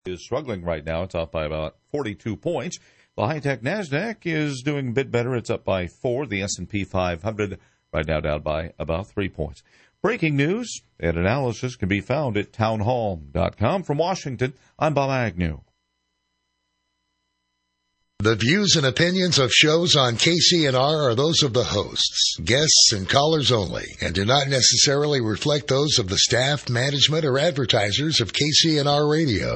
is struggling right now. It's up by about 42 points. The high-tech NASDAQ is doing a bit better. It's up by 4. The S&P 500 right now down by about 3 points. Breaking news and analysis can be found at townhall.com. From Washington, I'm Bob Agnew. The views and opinions of shows on KCNR are those of the hosts, guests, and callers only, and do not necessarily reflect those of the staff, management, or advertisers of KCNR Radio.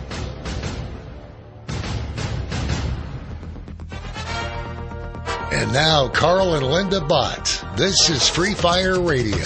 And now, Carl and Linda Bott. This is Free Fire Radio.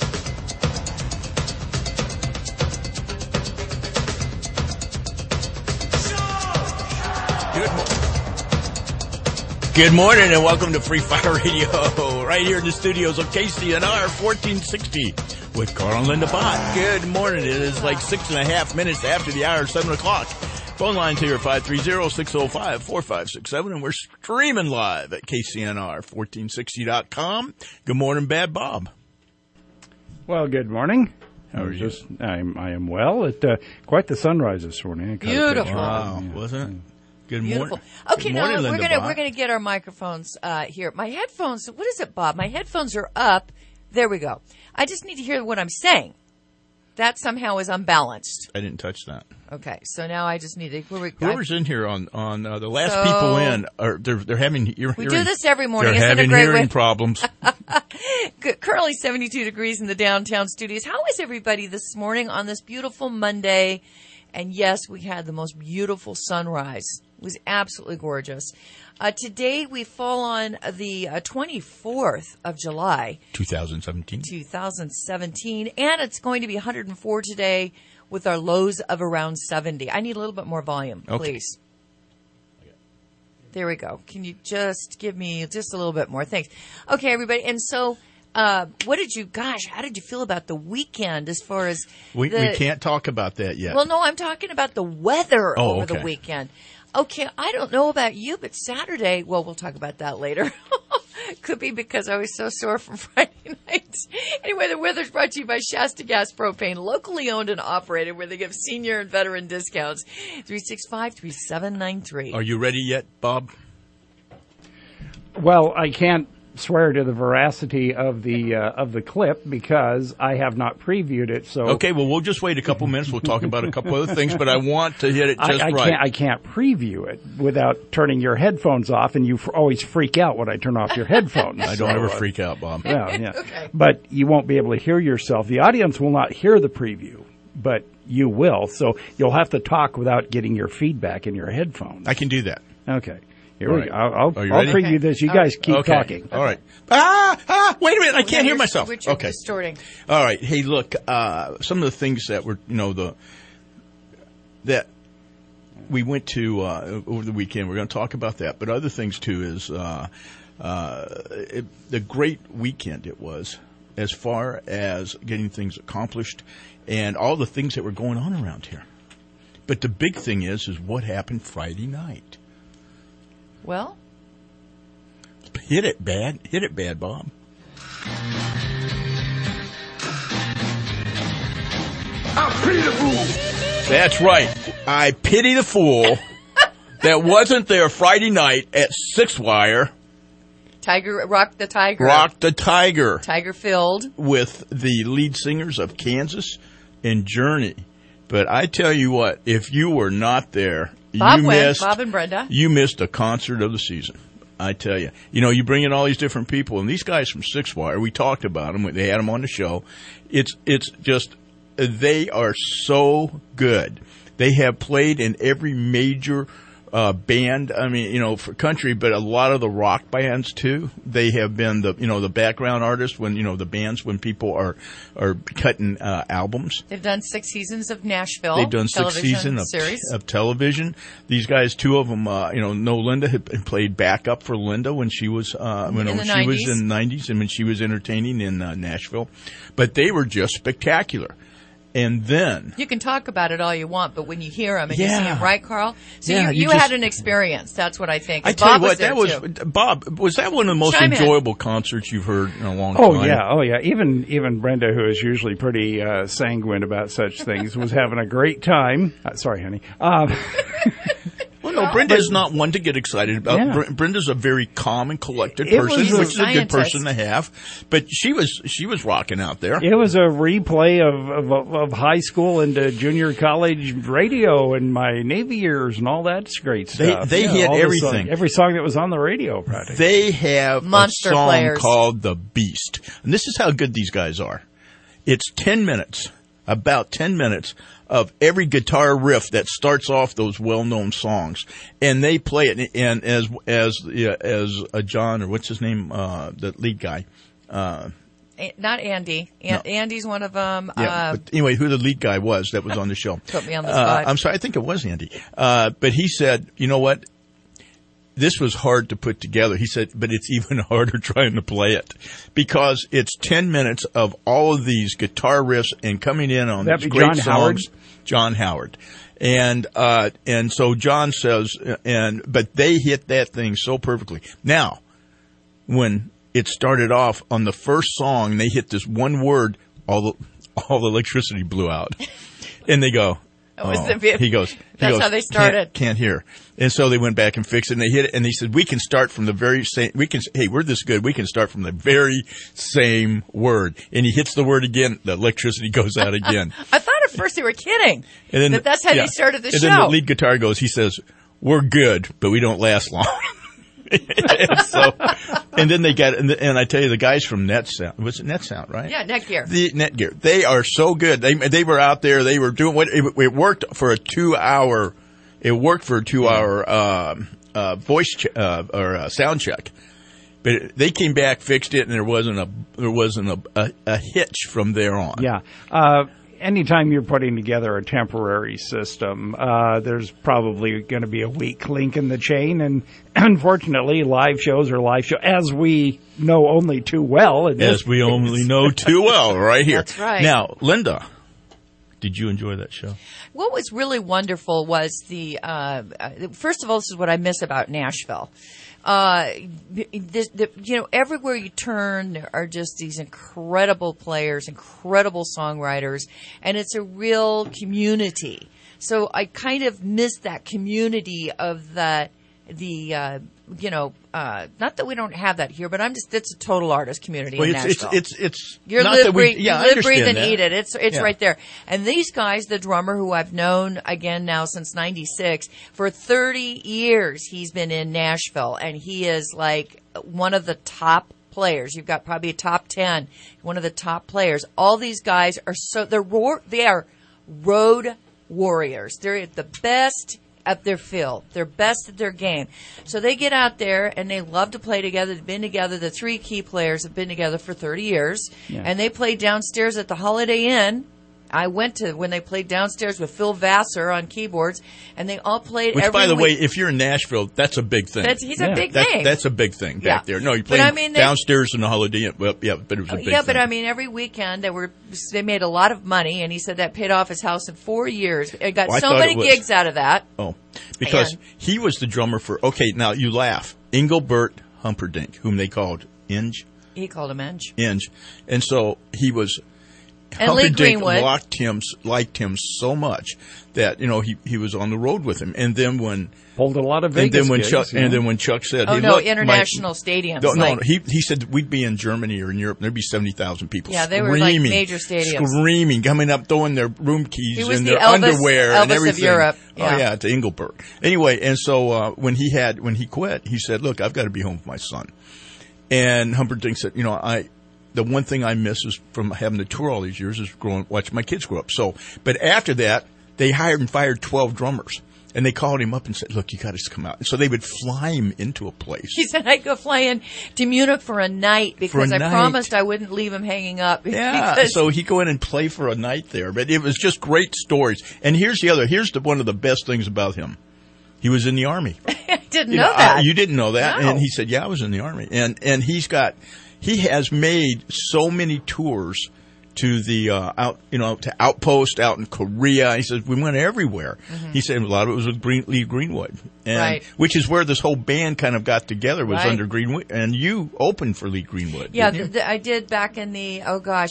Good morning and welcome to Free Fire Radio, right here in the studios of KCNR 1460 with Carl and Linda Bott. Good morning. It is like 6.5 minutes after the hour, 7 o'clock. Phone lines here, 530-605-4567, and we're streaming live at KCNR1460.com. Good morning, Bad Bob. Well, good morning. How are you? I am well. Quite the sunrise this morning. Beautiful. Wow, wasn't it? Good Beautiful. morning. Okay, Good now morning, Linda we're gonna get our microphones here. My headphones. What is it, Bob? My headphones are up. There we go. I just need to hear what I'm saying. That somehow is unbalanced. I didn't touch that. Okay, so now I just need to. Whoever's in here on the last people in, they're having. We do this every morning. They're Isn't having it a great hearing way? problems. Currently 72 degrees in the downtown studios. How is everybody this morning on this beautiful Monday? And yes, we had the most beautiful sunrise. It was absolutely gorgeous. Today we fall on the 24th of July. 2017. And it's going to be 104 today with our lows of around 70. I need a little bit more volume, please. There we go. Can you just give me just a little bit more? Thanks. Okay, everybody. And so... how did you feel about the weekend as far as we can't talk about that yet. Well, no, I'm talking about the weather over okay. the weekend. Okay, I don't know about you, but Saturday, well, we'll talk about that later. Could be because I was so sore from Friday night. Anyway, the weather's brought to you by Shasta Gas Propane, locally owned and operated, where they give senior and veteran discounts. 365-3793. Are you ready yet, Bob? Well, I can't swear to the veracity of the clip because I have not previewed it. So okay, well, we'll just wait a couple minutes. We'll talk about a couple other things, but I want to hit it just right. I can't preview it without turning your headphones off, and you always freak out when I turn off your headphones. I don't ever freak out, Bob. Yeah. Okay. But you won't be able to hear yourself. The audience will not hear the preview, but you will. So you'll have to talk without getting your feedback in your headphones. I can do that. Okay. Here we go. Are you I'll ready? preview this. You guys keep talking. All right. Wait a minute. I can't hear myself. Richard Okay. distorting. All right. Hey, look, some of the things that were, that we went to over the weekend, we're going to talk about that. But other things, too, is the great weekend it was as far as getting things accomplished and all the things that were going on around here. But the big thing is what happened Friday night. Well, hit it, Bad Bob. I pity the fool. That's right. I pity the fool that wasn't there Friday night at Six Wire. Rock the Tiger. Rock the Tiger. Tiger filled. With the lead singers of Kansas and Journey. But I tell you what, if you were not there, Bob and Brenda. You missed a concert of the season. I tell you. You bring in all these different people, and these guys from Six Wire, we talked about them. They had them on the show. It's just, they are so good. They have played in every major band, for country, but a lot of the rock bands too. They have been the background artists when, the bands when people are cutting albums. They've done 6 seasons of Nashville. They've done 6 seasons of television. These guys, 2 of them, Linda had played backup for Linda when she was, she was in the 90s and when she was entertaining in Nashville. But they were just spectacular. And then You can talk about it all you want, but when you hear him and you see Yeah. him, right, Carl? So Yeah, you you had just- an experience. That's what I think. I And tell you Bob was what, there that was too. Bob. Was that one of the most Chime in. enjoyable concerts you've heard in a long Oh time? yeah. Even Brenda, who is usually pretty sanguine about such things, was having a great time. Sorry, honey. Well, no, Brenda's not one to get excited about. Yeah. Brenda's a very calm and collected It person, was a which is a good scientist. person to have. But she was rocking out there. It was a replay of high school into junior college radio and my Navy years and all that great stuff. They hit all the everything. every song that was on the radio, practically. They have Monster a song players. called The Beast. And this is how good these guys are. It's 10 minutes, about 10 minutes of every guitar riff that starts off those well-known songs. And they play it, and as John, or what's his name, the lead guy, Not Andy. No. Andy's one of them. yeah, but anyway, who the lead guy was that was on the show. Put me on the spot. I'm sorry, I think it was Andy. But he said, you know what? This was hard to put together. He said, but it's even harder trying to play it because it's 10 minutes of all of these guitar riffs and coming in on That'd these be great John Howard? songs. John Howard. And so John says, but they hit that thing so perfectly. Now, when it started off on the first song, they hit this one word, all the electricity blew out. And they go, he goes, That's how they started. Can't hear. And so they went back and fixed it, and they hit it, and they said, we can start from the very same, hey, we're this good, we can start from the very same word. And he hits the word again, the electricity goes out again. I thought at first they were kidding. And then That's how they started the and show. then the lead guitar goes, he says, we're good, but we don't last long. and then they got, and I tell you, the guys from NetSound, was it NetSound, right? Yeah, Netgear. The Netgear. They are so good. They were out there. They were doing it worked for a 2-hour. It worked for a 2-hour voice or sound check. But they came back, fixed it, and there wasn't a hitch from there on. Yeah. Anytime you're putting together a temporary system, there's probably going to be a weak link in the chain. And unfortunately, live shows are live shows, as we know only too well. As we only know too well, right here. That's right. Now, Linda, did you enjoy that show? What was really wonderful was first of all, this is what I miss about Nashville. Everywhere you turn, there are just these incredible players, incredible songwriters, and it's a real community. So I kind of miss that community of not that we don't have that here, but it's a total artist community in Nashville. It's You're not live, that breathe, we, yeah, I live, breathe, understand and that. eat it. It's Yeah. right there. And these guys, the drummer who I've known again now since '96, for 30 years he's been in Nashville, and he is like one of the top players. You've got probably a top 10, one of the top players. All these guys are they are road warriors. They're the best at their field. They're best at their game. So they get out there and they love to play together. They've been together. The three key players have been together for 30 years. Yeah. And they played downstairs at the Holiday Inn. I went to when they played downstairs with Phil Vassar on keyboards, and they all played Which, every by the week. way, if you're in Nashville, that's a big thing. He's a big name. That's a big thing back Yeah. there. No, you're But playing I mean, downstairs in the Holiday Inn. Well, yeah, but it was a big thing. but I mean, every weekend they made a lot of money, and he said that paid off his house in 4 years. It got Well, I so thought many it was. gigs out of that. Oh, because And- he was the drummer for, okay, now you laugh, Engelbert Humperdinck, whom they called Inge. He called him Inge. And so he was, And Lee Humperdinck Greenwood. liked him so much that, he was on the road with him. And then when, pulled a lot of and Vegas then when gigs, Chuck, you know. and then when Chuck said, Oh, hey, no, look, international stadiums. No, like- he said we'd be in Germany or in Europe. There'd be 70,000 people. Yeah, they screaming, were like major stadiums. Screaming, coming up, throwing their room He keys was and the their Elvis- underwear and Elvis of everything. Europe, Oh yeah. yeah, to Engelbert. Anyway, and so when he quit, he said, "Look, I've got to be home with my son." And Humperdinck said, the one thing I miss is from having to tour all these years is watching my kids grow up. So, but after that, they hired and fired 12 drummers. And they called him up and said, look, you got to come out. And so they would fly him into a place. He said I'd go fly in to Munich for a night because I night. promised I wouldn't leave him hanging up. Yeah, because- so he'd go in and play for a night there. But it was just great stories. And here's one of the best things about him. He was in the Army. I didn't know that. You didn't know that. No. And he said, yeah, I was in the Army. And he has made so many tours to the to Outpost out in Korea. He says we went everywhere. Mm-hmm. He said a lot of it was with Lee Greenwood, and which is where this whole band kind of got together, was under Greenwood. And you opened for Lee Greenwood. Yeah, I did back in the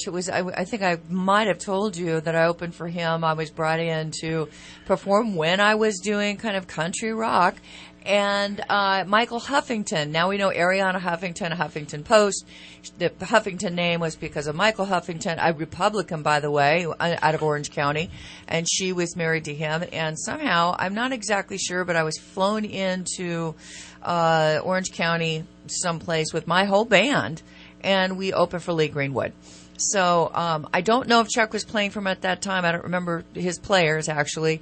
I think I might have told you that I opened for him. I was brought in to perform when I was doing kind of country rock. And Michael Huffington. Now we know Ariana Huffington, Huffington Post. The Huffington name was because of Michael Huffington, a Republican, by the way, out of Orange County. And she was married to him. And somehow, I'm not exactly sure, but I was flown into Orange County someplace with my whole band. And we opened for Lee Greenwood. So I don't know if Chuck was playing for him at that time. I don't remember his players, actually.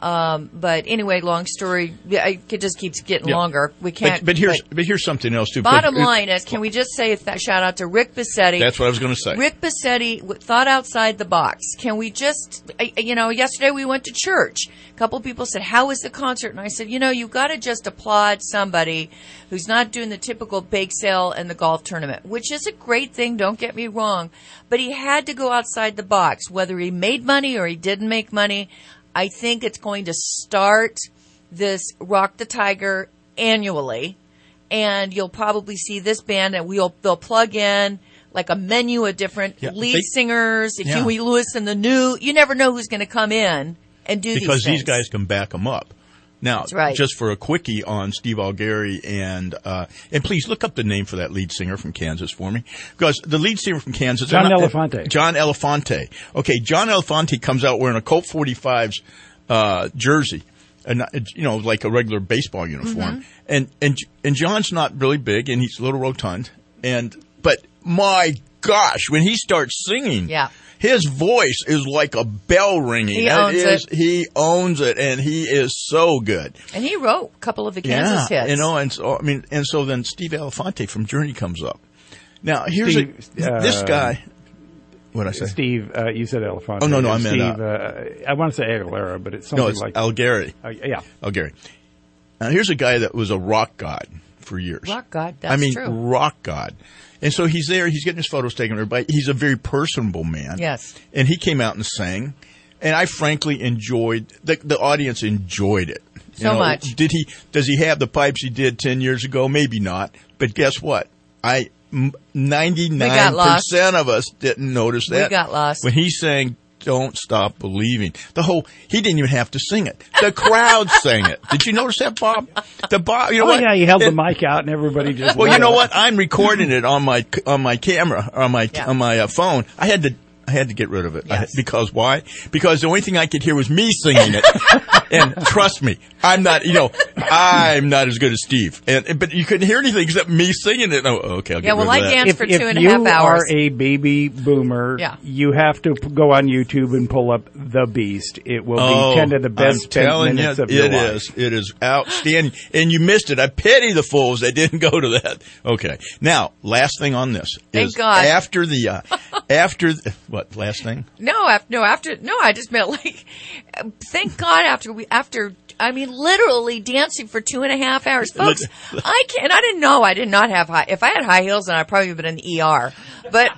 But anyway, long story. It just keeps getting longer. We can't. But here's something else too. Bottom line is, can we just say shout out to Rick Bassetti? That's what I was going to say. Rick Bassetti thought outside the box. Can we just, yesterday we went to church. A couple people said, "How was the concert?" And I said, you've got to just applaud somebody who's not doing the typical bake sale and the golf tournament, which is a great thing. Don't get me wrong, but he had to go outside the box, whether he made money or he didn't make money. I think it's going to start this Rock the Tiger annually, and you'll probably see this band, and they'll plug in like a menu of different lead singers. If Huey Lewis and the New, you never know who's going to come in and do because these these guys can back them up. Now, just for a quickie on Steve Algary, and please look up the name for that lead singer from Kansas for me, because the lead singer from Kansas, John Elefante. John Elefante. Okay, John Elefante comes out wearing a Colt 45's jersey, and like a regular baseball uniform, and John's not really big, and he's a little rotund, but my gosh, when he starts singing, his voice is like a bell ringing. He owns it. He owns it, and he is so good. And he wrote a couple of the Kansas hits. And so then Steve Elefante from Journey comes up. Now here's this guy. What did I say? Steve, you said Elefante. Oh no, I meant Steve. I want to say Aguilera, but it's something like Algary. Algary. Now here's a guy that was a rock god for years. Rock god. That's true. Rock god. And so he's there, he's getting his photos taken with everybody. He's a very personable man. Yes. And he came out and sang. And I frankly enjoyed, the audience enjoyed it. So much. Does he have the pipes he did 10 years ago? Maybe not. But guess what? 99% of us didn't notice that. We got lost. When he sang Don't Stop Believing. He didn't even have to sing it. The crowd sang it. Did you notice that, Bob? What? Yeah, he held the mic out and everybody just. Well, you know what? I'm recording it on my camera, on my phone. I had to get rid of it. Yes. Because why? Because the only thing I could hear was me singing it. And trust me, I'm not as good as Steve. But you couldn't hear anything except me singing it. Oh, okay, I'll get rid of that. I danced for 2.5 hours. If you are a baby boomer, you have to go on YouTube and pull up The Beast. It will be 10 of the best 10 minutes of your life. It is outstanding. And you missed it. I pity the fools that didn't go to that. Okay. Now, last thing on this. Thank God. After what, last thing? I just meant thank God literally dancing for 2.5 hours. Folks, I didn't know I did not have if I had high heels, then I'd probably have been in the ER. But,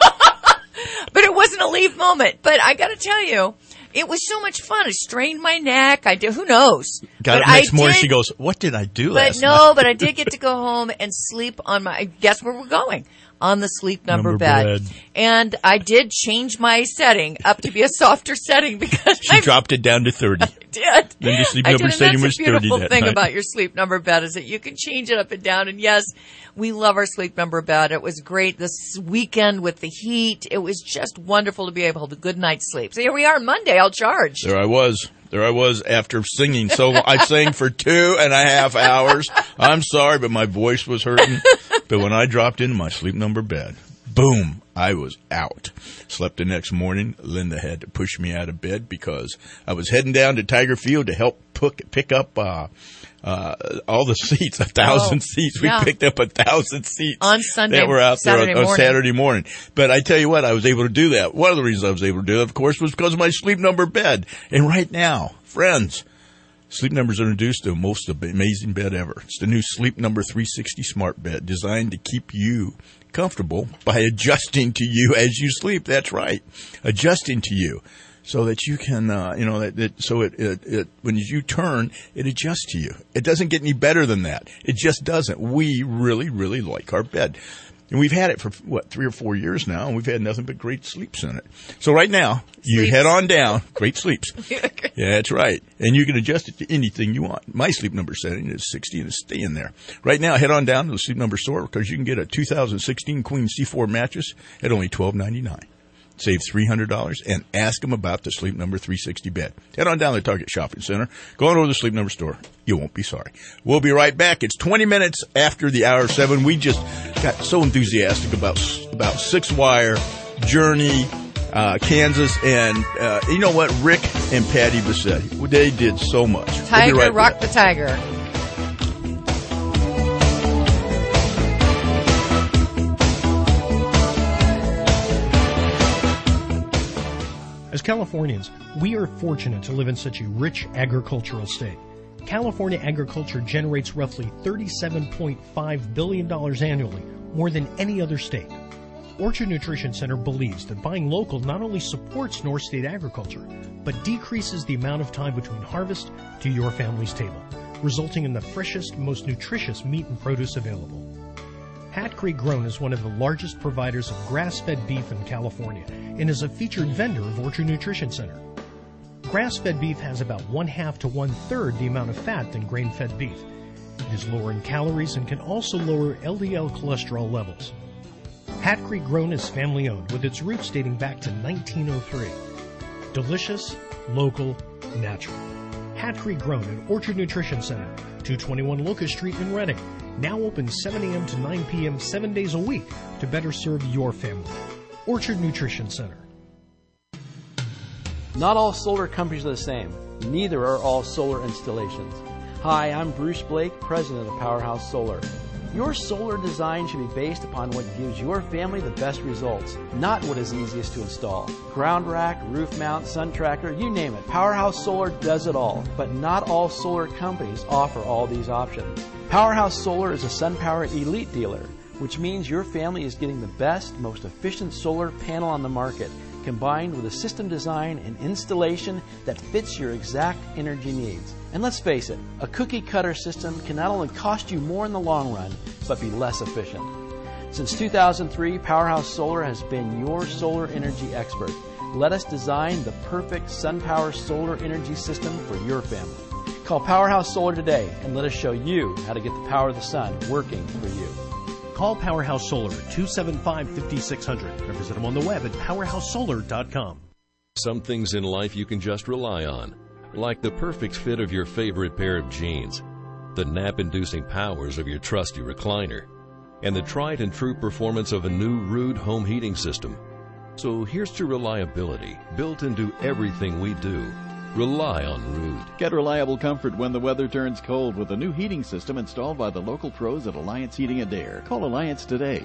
but it wasn't a leave moment. But I gotta tell you, it was so much fun. I strained my neck. Who knows? Got up next morning, she goes, what did I do last night? But I did get to go home and sleep on guess where we're going? On the Sleep Number bed. And I did change my setting up to be a softer setting because she dropped it down to 30. I did. Then your Sleep Number setting was 30 that night. That's the beautiful thing about your Sleep Number bed is that you can change it up and down. And yes, we love our Sleep Number bed. It was great this weekend with the heat. It was just wonderful to be able to have a good night's sleep. So here we are Monday. I'll charge. There I was after singing. So I sang for 2.5 hours. I'm sorry, but my voice was hurting. But when I dropped into my Sleep Number bed, boom, I was out. Slept the next morning. Linda had to push me out of bed because I was heading down to Tiger Field to help pick up all the seats, 1,000 seats. We picked up 1,000 seats on Sunday that were out there on Saturday morning. But I tell you what, I was able to do that. One of the reasons I was able to do that, of course, was because of my Sleep Number bed. And right now, friends, Sleep Number's introduced the most amazing bed ever. It's the new Sleep Number 360 smart bed designed to keep you comfortable by adjusting to you as you sleep. That's right. Adjusting to you so that you can, when you turn, it adjusts to you. It doesn't get any better than that. It just doesn't. We really, really like our bed. And we've had it for, 3 or 4 years now, and we've had nothing but great sleeps in it. So right now, you head on down, great sleeps. Yeah, that's right. And you can adjust it to anything you want. My Sleep Number setting is 60, and it's staying there. Right now, head on down to the Sleep Number store because you can get a 2016 Queen C4 mattress at only $12.99. Save $300 and ask them about the Sleep Number 360 bed. Head on down to the Target Shopping Center. Go on over to the Sleep Number store. You won't be sorry. We'll be right back. It's 20 minutes after the hour of 7. We just got so enthusiastic about 6-Wire, Journey, Kansas, and you know what? Rick and Patty Bassetti. They did so much. Tiger, we'll rock the tiger. As Californians, we are fortunate to live in such a rich agricultural state. California agriculture generates roughly $37.5 billion annually, more than any other state. Orchard Nutrition Center believes that buying local not only supports North State agriculture, but decreases the amount of time between harvest to your family's table, resulting in the freshest, most nutritious meat and produce available. Hat Creek Grown is one of the largest providers of grass-fed beef in California and is a featured vendor of Orchard Nutrition Center. Grass-fed beef has about 1/2 to 1/3 the amount of fat than grain-fed beef. It is lower in calories and can also lower LDL cholesterol levels. Hat Creek Grown is family-owned with its roots dating back to 1903. Delicious, local, natural. Hat Creek Grown at Orchard Nutrition Center, 221 Locust Street in Redding. Now open 7 a.m. to 9 p.m. 7 days a week to better serve your family. Orchard Nutrition Center. Not all solar companies are the same. Neither are all solar installations. Hi, I'm Bruce Blake, president of Powerhouse Solar. Your solar design should be based upon what gives your family the best results, not what is easiest to install. Ground rack, roof mount, sun tracker, you name it. Powerhouse Solar does it all, but not all solar companies offer all these options. Powerhouse Solar is a SunPower Elite dealer, which means your family is getting the best, most efficient solar panel on the market, combined with a system design and installation that fits your exact energy needs. And let's face it, a cookie cutter system can not only cost you more in the long run, but be less efficient. Since 2003, Powerhouse Solar has been your solar energy expert. Let us design the perfect SunPower solar energy system for your family. Call Powerhouse Solar today and let us show you how to get the power of the sun working for you. Call Powerhouse Solar at 275-5600 or visit them on the web at powerhousesolar.com. Some things in life you can just rely on, like the perfect fit of your favorite pair of jeans, the nap-inducing powers of your trusty recliner, and the tried and true performance of a new Ruud home heating system. So here's to reliability built into everything we do. Rely on Ruud. Get reliable comfort when the weather turns cold with a new heating system installed by the local pros at Alliance Heating and Air. Call Alliance today,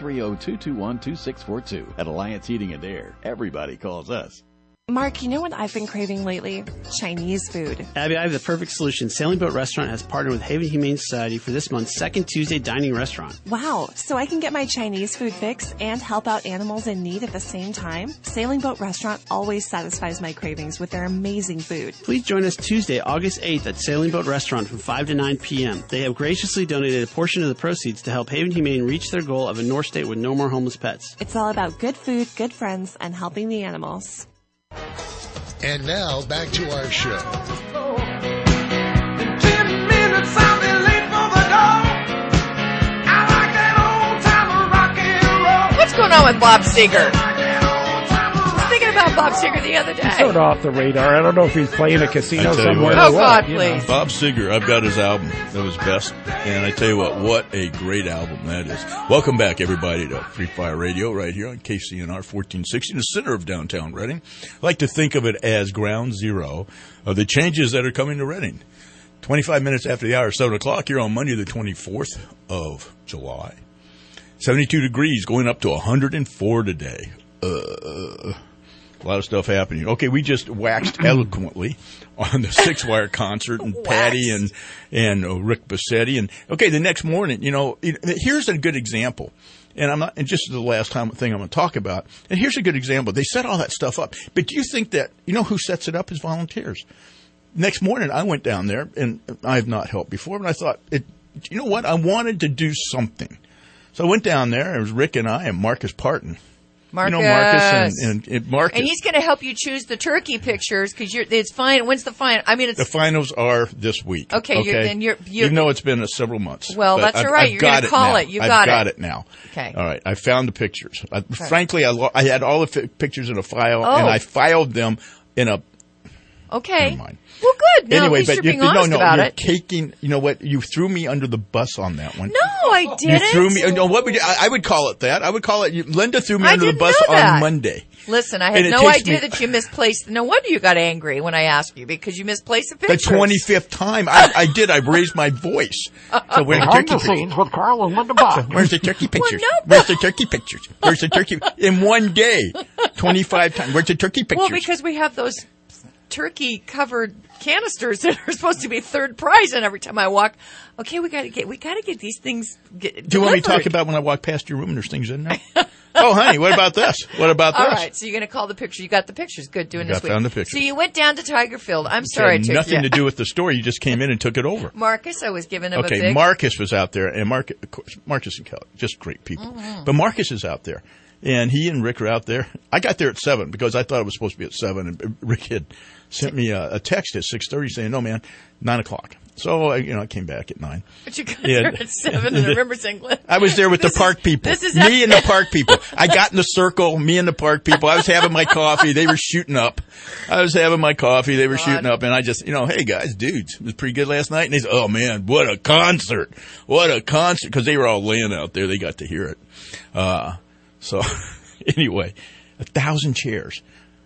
530-221-2642. At Alliance Heating and Air, everybody calls us. Mark, you know what I've been craving lately? Chinese food. Abby, I have the perfect solution. Sailing Boat Restaurant has partnered with Haven Humane Society for this month's second Tuesday dining restaurant. Wow, so I can get my Chinese food fix and help out animals in need at the same time? Sailing Boat Restaurant always satisfies my cravings with their amazing food. Please join us Tuesday, August 8th at Sailing Boat Restaurant from 5 to 9 p.m. They have graciously donated a portion of the proceeds to help Haven Humane reach their goal of a North State with no more homeless pets. It's all about good food, good friends, and helping the animals. And now, back to our show. 10 minutes, I'll be late for the door. I like that old time rock and roll. What's going on with Bob Seger? I was thinking about Bob Seger the other day. He's sort of off the radar. I don't know if he's playing a casino somewhere. Oh, God, please. Bob Seger, I've got his album. That was best. And I tell you what a great album that is. Welcome back, everybody, to Free Fire Radio right here on KCNR 1460 in the center of downtown Reading. I like to think of it as ground zero of the changes that are coming to Reading. 25 minutes after the hour, 7 o'clock, here on Monday the 24th of July. 72 degrees, going up to 104 today. A lot of stuff happening. Okay, we just waxed eloquently on the Six Wire concert and Patty and Rick Bassetti. And okay, the next morning, here's a good example. And just the last thing I'm going to talk about. And here's a good example. They set all that stuff up. But do you think that, who sets it up is volunteers? Next morning, I went down there, and I have not helped before, but I thought, you know what? I wanted to do something. So I went down there. It was Rick and I and Marcus Parton. Marcus. Marcus and Marcus. And he's going to help you choose the turkey pictures because it's fine. When's the final? I mean, the finals are this week. Okay. Then you're even though it's been several months. Well, that's all right. You're going to call it. You got it. I've got it now. Okay. All right. I found the pictures. Frankly, I had all the pictures in a file, and I filed them in a. Okay. Never mind. Well, good. No, anyway, at least you're being honest about you're it. Taking. You know what? You threw me under the bus on that one. No, I didn't. You threw me. No, what would I would call it that. I would call it. Linda threw me under the bus on Monday. Listen, I had no idea that you misplaced. No wonder you got angry when I asked you because you misplaced the pictures. The 25th time I did. I raised my voice. So where's the turkey scenes with Carl and Linda Bob. Where's the turkey pictures? Where's the turkey pictures? Where's the turkey? In one day, 25 times. Where's the turkey pictures? Well, because we have those turkey-covered canisters that are supposed to be third prize, and every time I walk, okay, we got to get these things. Do you want me to talk about when I walk past your room and there's things in there? Oh, honey, what about this? What about this? All right, so you're going to call the picture. You got the pictures. Good, doing this week. Found the pictures. So you went down to Tiger Field. I'm sorry, it had nothing to do with the story. You just came in and took it over. Marcus, I was giving him a big. Okay, Marcus was out there, and Marcus and Kelly, just great people. Mm-hmm. But Marcus is out there. And he and Rick are out there. I got there at 7 because I thought it was supposed to be at 7. And Rick had sent me a text at 6:30 saying, "No, man, 9 o'clock." So I came back at 9. But you got there at 7 in the River St. Glenn. I was there with the park people. Me and the park people. I got in the circle. Me and the park people. I was having my coffee. They were shooting up. I was having my coffee. They were shooting up, and I just, hey guys, dudes, it was pretty good last night. And they said, "Oh man, what a concert! What a concert!" Because they were all laying out there. They got to hear it. So anyway, 1,000 chairs.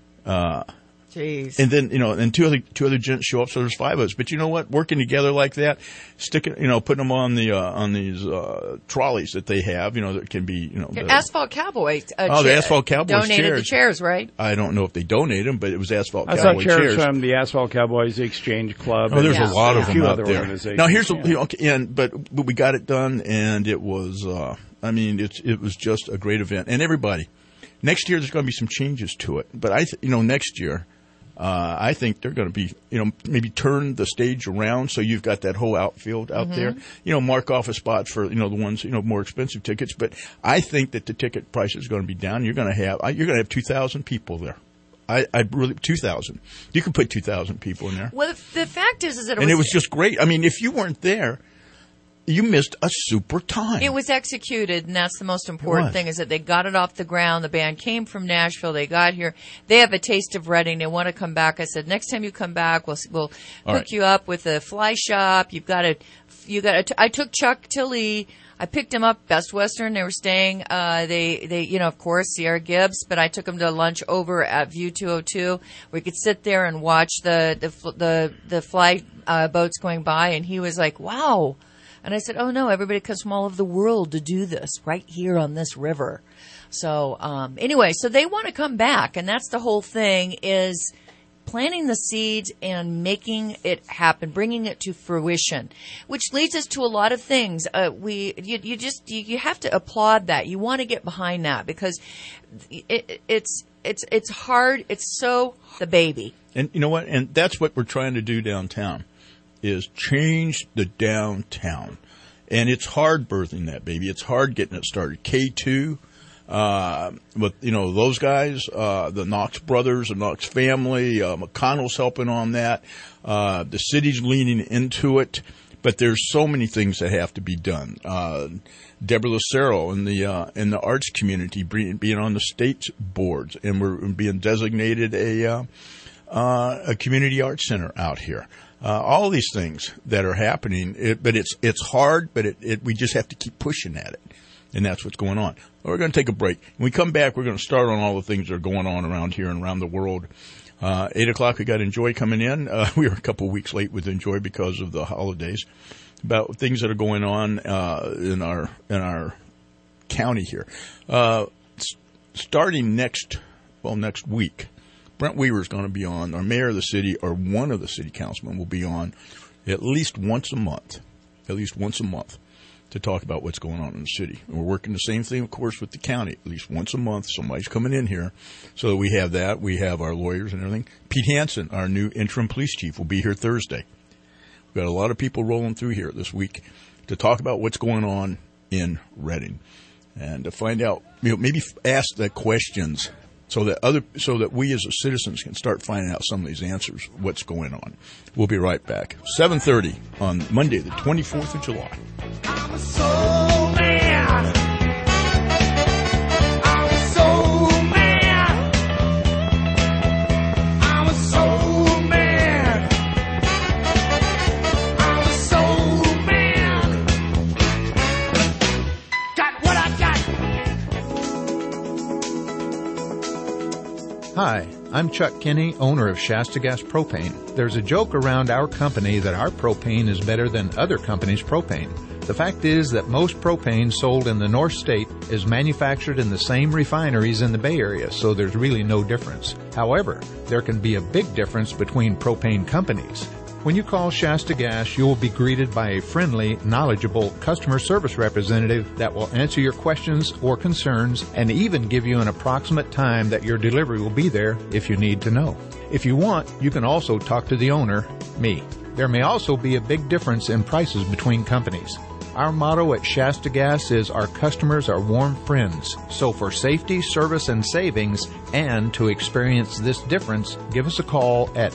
Jeez. And then, and two other gents show up, so there's 5 of us. But you know what? Working together like that, putting them on these trolleys that they have, that can be, the Asphalt Cowboy. The Asphalt Cowboys donated chairs. the chairs, right? I don't know if they donated them, but it was Asphalt Cowboy chairs. I saw chairs from the Asphalt Cowboys Exchange Club. Oh, there's a lot of them out there. Now here's but we got it done, and it was, it was just a great event, and everybody. Next year, there's going to be some changes to it, but next year. I think they're going to be, maybe turn the stage around so you've got that whole outfield out there. Mark off a spot for, the ones, more expensive tickets. But I think that the ticket price is going to be down. You're going to have 2,000 people there. I really 2,000. You can put 2,000 people in there. Well, the fact is that it was just great. I mean, if you weren't there, you missed a super time. It was executed, and that's the most important thing, is that they got it off the ground. The band came from Nashville. They got here. They have a taste of Reading. They want to come back. I said, next time you come back, we'll hook you up with a fly shop. I took Chuck Tilley. I picked him up, Best Western. They were staying. They of course, Sierra Gibbs, but I took him to lunch over at View 202. We could sit there and watch the fly boats going by, and he was like, wow. And I said, oh, no, everybody comes from all over the world to do this right here on this river. So anyway, so they want to come back, and that's the whole thing, is planting the seeds and making it happen, bringing it to fruition, which leads us to a lot of things. You have to applaud that. You want to get behind that because it's hard. It's so the baby. And you know what? And that's what we're trying to do downtown. Is change the downtown. And it's hard birthing that baby. It's hard getting it started. K2, with, those guys, the Knox brothers, the Knox family, McConnell's helping on that. The city's leaning into it. But there's so many things that have to be done. Deborah Lucero in the arts community being on the state boards, and we're being designated a community arts center out here. All these things that are happening, but it's hard, but we just have to keep pushing at it. And that's what's going on. We're going to take a break. When we come back, we're going to start on all the things that are going on around here and around the world. 8 o'clock, we got Enjoy coming in. We were a couple of weeks late with Enjoy because of the holidays. About things that are going on in our county here. Starting next week, Brent Weaver is going to be on. Our mayor of the city, or one of the city councilmen, will be on at least once a month. To talk about what's going on in the city. And we're working the same thing, of course, with the county. At least once a month, somebody's coming in here. So that we have that. We have our lawyers and everything. Pete Hansen, our new interim police chief, will be here Thursday. We've got a lot of people rolling through here this week to talk about what's going on in Reading. And to find out, maybe ask the questions so that we as citizens can start finding out some of these answers, what's going on. We'll be right back. 7:30 on Monday, the 24th of July. I'm a soul man. I'm a soul man. I'm a soul man. I'm a soul man. Got what I got. Hi, I'm Chuck Kinney, owner of Shasta Gas Propane. There's a joke around our company that our propane is better than other companies' propane. The fact is that most propane sold in the North State is manufactured in the same refineries in the Bay Area, so there's really no difference. However, there can be a big difference between propane companies. When you call Shasta Gas, you will be greeted by a friendly, knowledgeable customer service representative that will answer your questions or concerns and even give you an approximate time that your delivery will be there if you need to know. If you want, you can also talk to the owner, me. There may also be a big difference in prices between companies. Our motto at Shasta Gas is our customers are warm friends. So for safety, service, and savings, and to experience this difference, give us a call at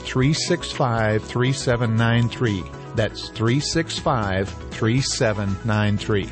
365-3793. That's 365-3793.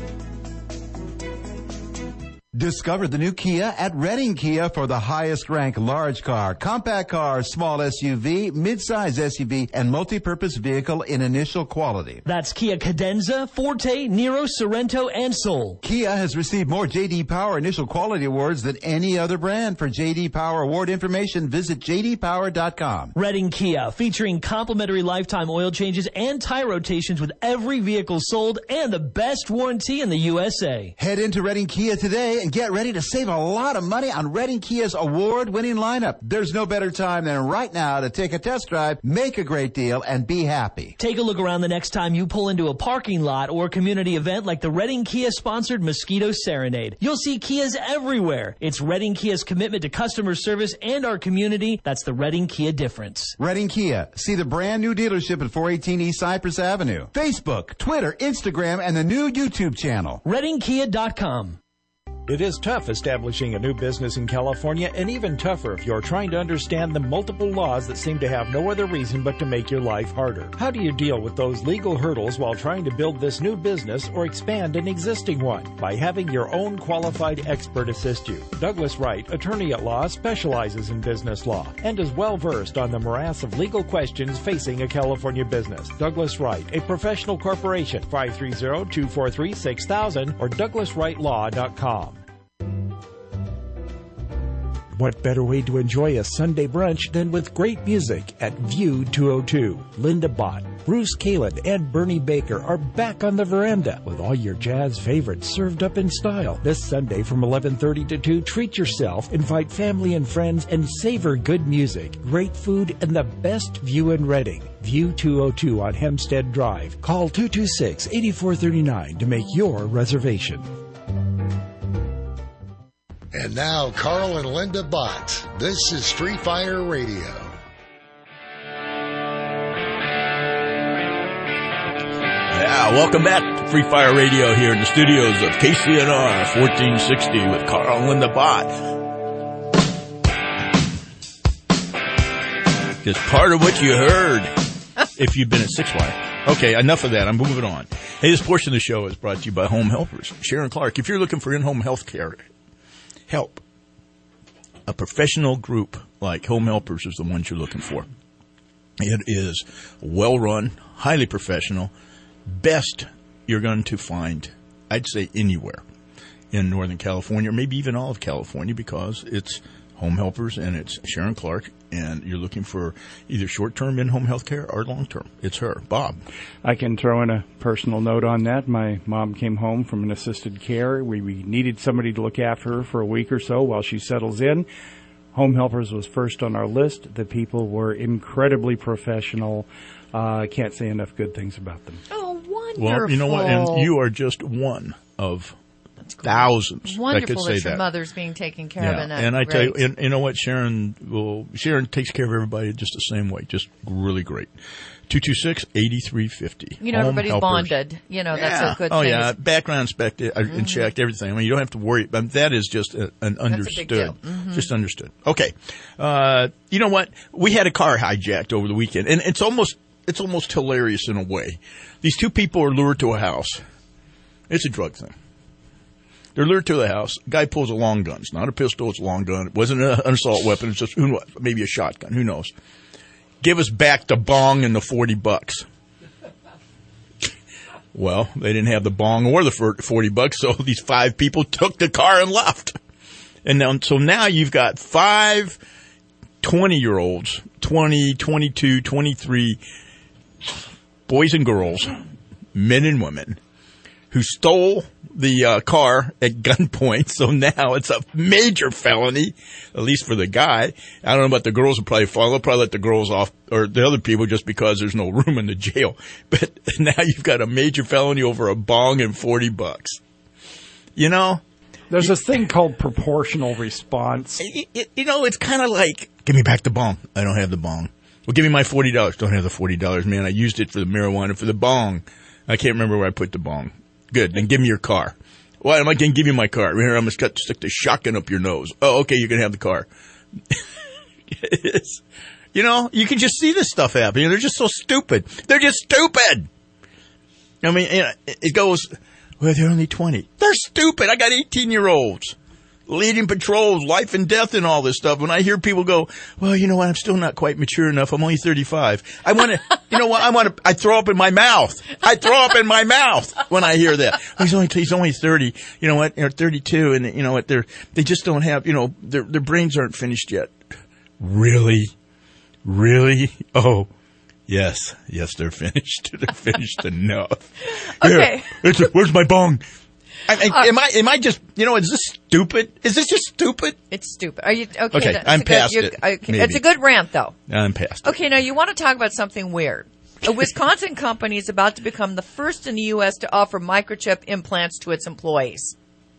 Discover the new Kia at Reading Kia for the highest rank large car, compact car, small SUV, midsize SUV, and multi-purpose vehicle in initial quality. That's Kia Cadenza, Forte, Niro, Sorrento, and Soul. Kia has received more J.D. Power initial quality awards than any other brand. For J.D. Power award information, visit jdpower.com. Reading Kia, featuring complimentary lifetime oil changes and tire rotations with every vehicle sold and the best warranty in the USA. Head into Reading Kia today and get ready to save a lot of money on Reading Kia's award-winning lineup. There's no better time than right now to take a test drive, make a great deal, and be happy. Take a look around the next time you pull into a parking lot or community event like the Reading Kia-sponsored Mosquito Serenade. You'll see Kias everywhere. It's Reading Kia's commitment to customer service and our community. That's the Reading Kia difference. Reading Kia. See the brand new dealership at 418 East Cypress Avenue. Facebook, Twitter, Instagram, and the new YouTube channel. ReadingKia.com. It is tough establishing a new business in California, and even tougher if you're trying to understand the multiple laws that seem to have no other reason but to make your life harder. How do you deal with those legal hurdles while trying to build this new business or expand an existing one? By having your own qualified expert assist you. Douglas Wright, attorney at law, specializes in business law and is well versed on the morass of legal questions facing a California business. Douglas Wright, a professional corporation, 530-243-6000 or douglaswrightlaw.com. What better way to enjoy a Sunday brunch than with great music at View 202? Linda Bott, Bruce Kalin, and Bernie Baker are back on the veranda with all your jazz favorites served up in style. This Sunday from 11:30 to 2, treat yourself, invite family and friends, and savor good music, great food, and the best view in Reading. View 202 on Hempstead Drive. Call 226-8439 to make your reservation. And now, Carl and Linda Bott. This is Free Fire Radio. Yeah, welcome back to Free Fire Radio here in the studios of KCNR 1460 with Carl and Linda Bott. Just part of what you heard if you've been at Six Wire. Okay, enough of that. I'm moving on. Hey, this portion of the show is brought to you by Home Helpers. Sharon Clark, if you're looking for in-home health care help, a professional group like Home Helpers is the ones you're looking for. It is well-run, highly professional, best you're going to find, I'd say, anywhere in Northern California, or maybe even all of California, because it's Home Helpers and it's Sharon Clark, and you're looking for either short-term in-home health care or long-term. It's her. Bob. I can throw in a personal note on that. My mom came home from an assisted care. We needed somebody to look after her for a week or so while she settles in. Home Helpers was first on our list. The people were incredibly professional. Can't say enough good things about them. Oh, wonderful. Well, you know what? And you are just one of thousands. Wonderful that could say that your that. mother's being taken care of. Yeah, and I tell you, and you know what? Sharon takes care of everybody just the same way. Just really great. 226-8350. You know, everybody's bonded. You know, that's a good thing. Oh, yeah. Background inspected and checked, everything. I mean, you don't have to worry. That is just an understood. That's a big deal. Mm-hmm. Just understood. Okay. You know what? We had a car hijacked over the weekend, and it's almost hilarious in a way. These two people are lured to a house. It's a drug thing. They're lured to the house. Guy pulls a long gun. It's not a pistol. It's a long gun. It wasn't an assault weapon. It's just maybe a shotgun. Who knows? Give us back the bong and the $40. Well, they didn't have the bong or the $40, so these 5 people took the car and left. And so now you've got 5 20-year-olds, 20, 22, 23 boys and girls, men and women, who stole the car at gunpoint. So now it's a major felony, at least for the guy. I don't know about the girls. They'll probably let the girls off, or the other people, just because there's no room in the jail. But now you've got a major felony over a bong and $40. You know? There's this thing called proportional response. You know, it's kind of like, give me back the bong. I don't have the bong. Well, give me my $40. Don't have the $40, man. I used it for the marijuana, for the bong. I can't remember where I put the bong. Good. Then give me your car. Why am I going to give you my car? Here, I'm going to stick the shotgun up your nose. Oh, okay, you can have the car. You know, you can just see this stuff happening. They're just so stupid. They're just stupid. I mean, it goes, well, they're only 20. They're stupid. I got 18-year-olds leading patrols, life and death and all this stuff. When I hear people go, well, you know what, I'm still not quite mature enough. I'm only 35. I want to, you know what, I throw up in my mouth. I throw up in my mouth when I hear that. Well, he's only 30. You know what, or 32. And you know what, they just don't have, you know, their brains aren't finished yet. Really? Really? Oh, yes, they're finished. They're finished enough. Okay. Here, where's my bong? Am I just, you know, is this stupid? Is this just stupid? It's stupid. Are you okay? Okay, I'm past it. Okay, it's a good rant, though. I'm past it. Okay, now you want to talk about something weird. A Wisconsin company is about to become the first in the U.S. to offer microchip implants to its employees.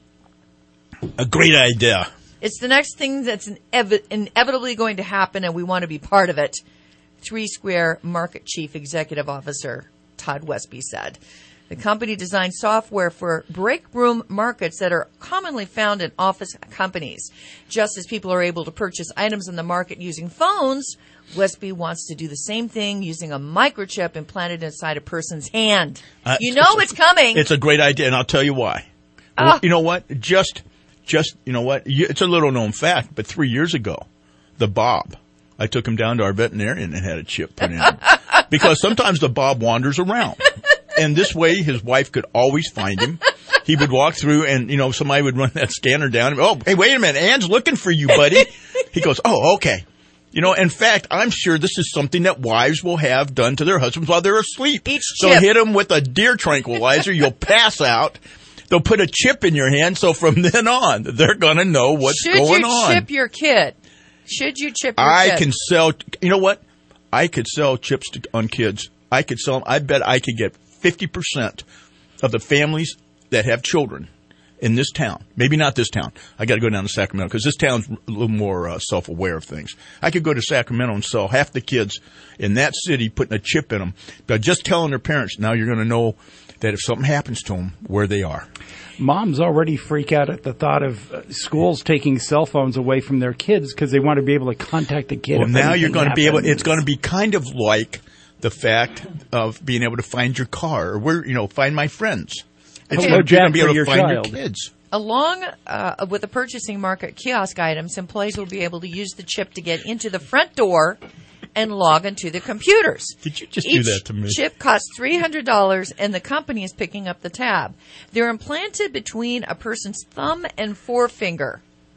A great idea. It's the next thing that's inevitably going to happen, and we want to be part of it. 3 Square Market Chief Executive Officer Todd Westby said. The company designed software for break room markets that are commonly found in office companies. Just as people are able to purchase items in the market using phones, Westby wants to do the same thing using a microchip implanted inside a person's hand. You know it's coming. It's a great idea, and I'll tell you why. Well, you know what? Just you know what? It's a little known fact, but 3 years ago, the Bob, I took him down to our veterinarian and had a chip put in him. Because sometimes the Bob wanders around. And this way, his wife could always find him. He would walk through and, you know, somebody would run that scanner down. Oh, hey, wait a minute. Ann's looking for you, buddy. He goes, oh, okay. You know, in fact, I'm sure this is something that wives will have done to their husbands while they're asleep. So hit them with a deer tranquilizer. You'll pass out. They'll put a chip in your hand. So from then on, they're going to know what's going on. Should you chip your kid? Should you chip your kid? I can sell, you know what? I could sell chips on kids. I could sell them. I bet I could get 50% of the families that have children in this town. Maybe not this town. I got to go down to Sacramento because this town's a little more self-aware of things. I could go to Sacramento and sell half the kids in that city putting a chip in them. But just telling their parents, now you're going to know that if something happens to them, where they are. Moms already freak out at the thought of schools taking cell phones away from their kids because they want to be able to contact the kid. Well, now you're going to be able, it's going to be kind of like the fact of being able to find your car or where, you know, find my friends. It's Hello, Jack, going to be able to find child. your kids. Along with the purchasing market kiosk items, employees will be able to use the chip to get into the front door and log into the computers. Did you just do that to me? Each chip costs $300, and the company is picking up the tab. They're implanted between a person's thumb and forefinger.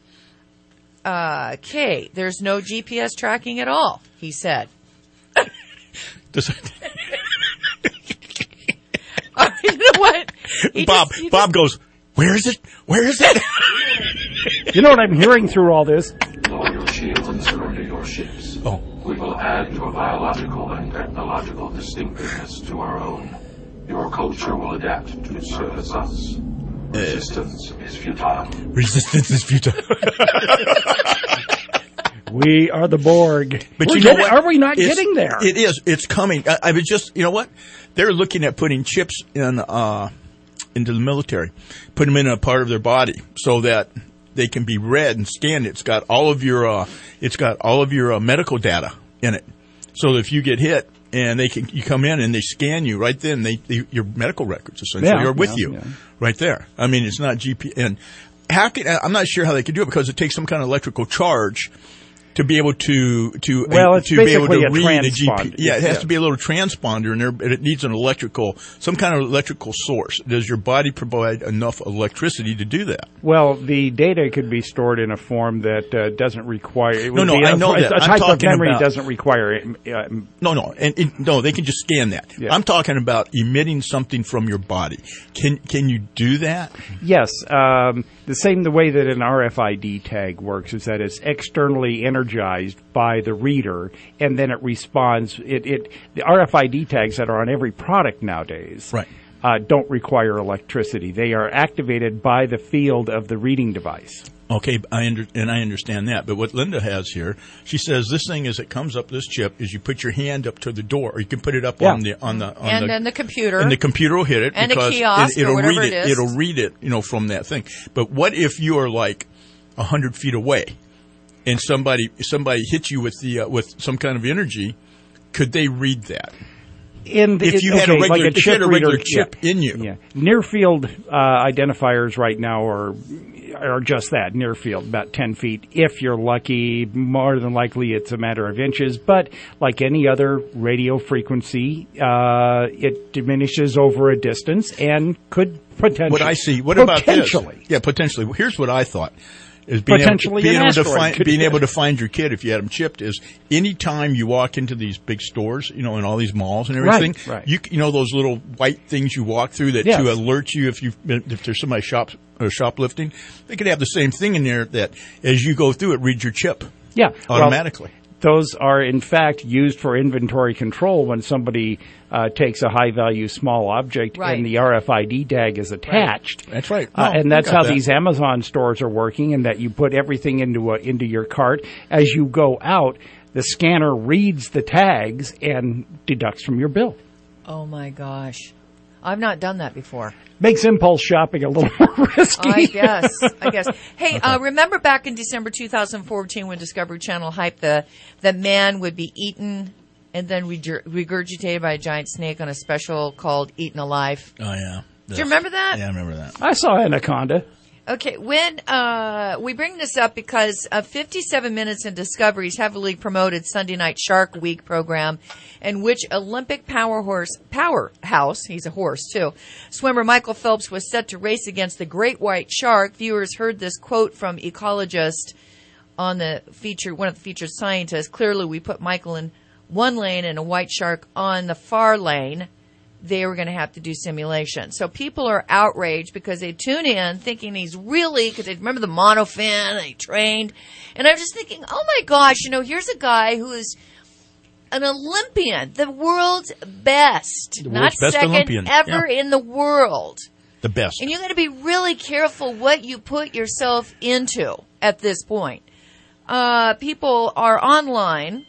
Okay, there's no GPS tracking at all, he said. You know what? Bob goes, where is it? Where is it? You know what I'm hearing through all this? Where distinctiveness to our own. Your culture will adapt to service us. Resistance is futile. Resistance is futile. We are the Borg. But We're you know what? Are we not getting there? It is. It's coming. I was just, you know what? They're looking at putting chips in into the military, put them in a part of their body so that they can be read and scanned. It's got all of your medical data in it. So if you get hit and you come in and they scan you right then, your medical records essentially are with you right there. I mean, it's not GP. And I'm not sure how they could do it because it takes some kind of electrical charge to be able to it's be able to basically a read a transponder. GP. Yeah, it has to be a little transponder in there, but it needs some kind of electrical source. Does your body provide enough electricity to do that? Well, the data could be stored in a form that doesn't require. I know that. A type of memory doesn't require. No, they can just scan that. Yeah. I'm talking about emitting something from your body. Can you do that? Yes, the way that an RFID tag works is that it's externally energized by the reader, and then it responds. The RFID tags that are on every product nowadays don't require electricity. They are activated by the field of the reading device. Okay, I understand that. But what Linda has here, she says this thing as it comes up, this chip, is you put your hand up to the door, or you can put it up on the then the computer, and the computer will hit it and because a kiosk it'll or whatever read it is. It'll read it, from that thing. But what if you are like 100 feet away, and somebody hits you with some kind of energy? Could they read that? If you had a regular chip in you. Near field identifiers right now are just that, near field, about 10 feet. If you're lucky, more than likely it's a matter of inches. But like any other radio frequency, it diminishes over a distance and could potentially. What I see. What about this? Yeah, potentially. Here's what I thought. Is being able to find your kid if you had them chipped is anytime you walk into these big stores, in all these malls and everything, you know those little white things you walk through that to alert you if there's somebody shoplifting, they could have the same thing in there that as you go through it reads your chip automatically. Those are, in fact, used for inventory control when somebody takes a high-value small object and the RFID tag is attached. That's right. And that's how these Amazon stores are working, and that you put everything into your cart. As you go out, the scanner reads the tags and deducts from your bill. Oh, my gosh. I've not done that before. Makes impulse shopping a little more risky. I guess. Hey, remember back in December 2014 when Discovery Channel hyped the man would be eaten and then regurgitated by a giant snake on a special called Eaten Alive? Oh, yeah. Do you remember that? Yeah, I remember that. I saw Anaconda. Okay, when we bring this up because 57 Minutes in Discovery's heavily promoted Sunday night Shark Week program, in which Olympic powerhouse, he's a horse too, swimmer Michael Phelps was set to race against the great white shark. Viewers heard this quote from ecologist on one of the featured scientists. Clearly, we put Michael in one lane and a white shark on the far lane. They were going to have to do simulation. So people are outraged because they tune in thinking he's because they remember the monofin and he trained. And I'm just thinking, oh my gosh, here's a guy who is an Olympian, the world's best, not second Olympian ever in the world. The best. And you got to be really careful what you put yourself into at this point. People are online.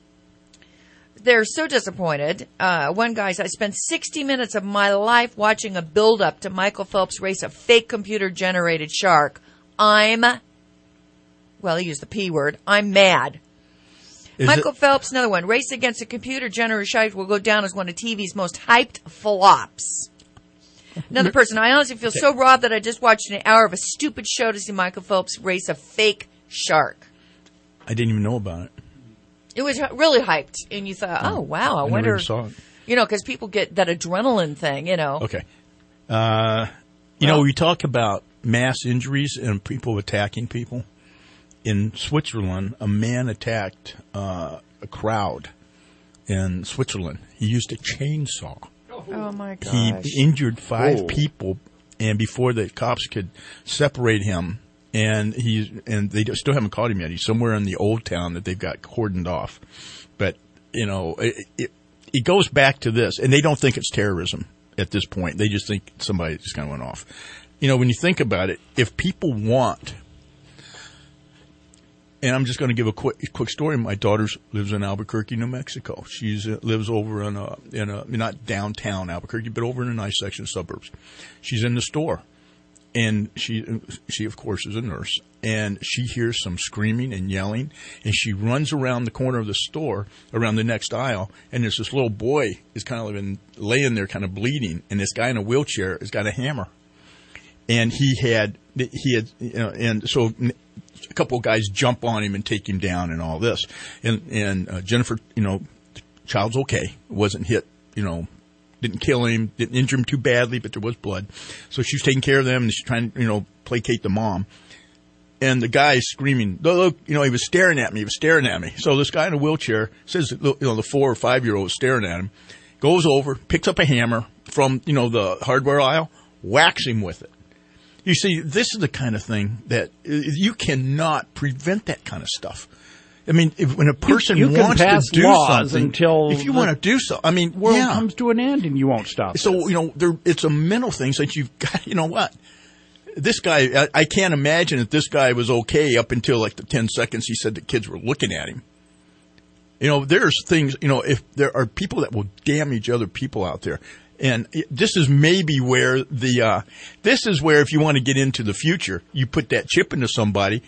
They're so disappointed. One guy said, I spent 60 minutes of my life watching a build-up to Michael Phelps race a fake computer-generated shark. He used the P word. I'm mad. Michael Phelps, another one. Race against a computer-generated shark will go down as one of TV's most hyped flops. Another person, I honestly feel so robbed that I just watched an hour of a stupid show to see Michael Phelps race a fake shark. I didn't even know about it. It was really hyped, and you thought, oh, wow, I wonder, saw it. Because people get that adrenaline thing, Okay. We talk about mass injuries and people attacking people. In Switzerland, a man attacked a crowd in Switzerland. He used a chainsaw. Oh, my gosh. He injured 5 people, and before the cops could separate him, and they still haven't caught him yet. He's somewhere in the old town that they've got cordoned off. But, it goes back to this, and they don't think it's terrorism at this point. They just think somebody just kind of went off. You know, when you think about it, if people want, and I'm just going to give a quick story. My daughter lives in Albuquerque, New Mexico. She lives over in a not downtown Albuquerque, but over in a nice section of suburbs. She's in the store, and she of course is a nurse, and she hears some screaming and yelling, and she runs around the corner of the store, around the next aisle, and there's this little boy is kind of laying there, kind of bleeding, and this guy in a wheelchair has got a hammer, and he had and so a couple of guys jump on him and take him down and all this, and Jennifer, the child's okay, wasn't hit, didn't kill him, didn't injure him too badly, but there was blood. So she was taking care of them, and she's trying to, placate the mom. And the guy is screaming, look, he was staring at me. So this guy in a wheelchair says, the 4 or 5 year old is staring at him, goes over, picks up a hammer from, the hardware aisle, whacks him with it. You see, this is the kind of thing that you cannot prevent that kind of stuff. I mean, when a person wants to do something, if you want to do so, world comes to an end and you won't stop. So, it's a mental thing that you've got, what? This guy, I can't imagine that this guy was okay up until like the 10 seconds he said the kids were looking at him. There's things, if there are people that will damage other people out there. And this is maybe where this is where if you want to get into the future, you put that chip into somebody,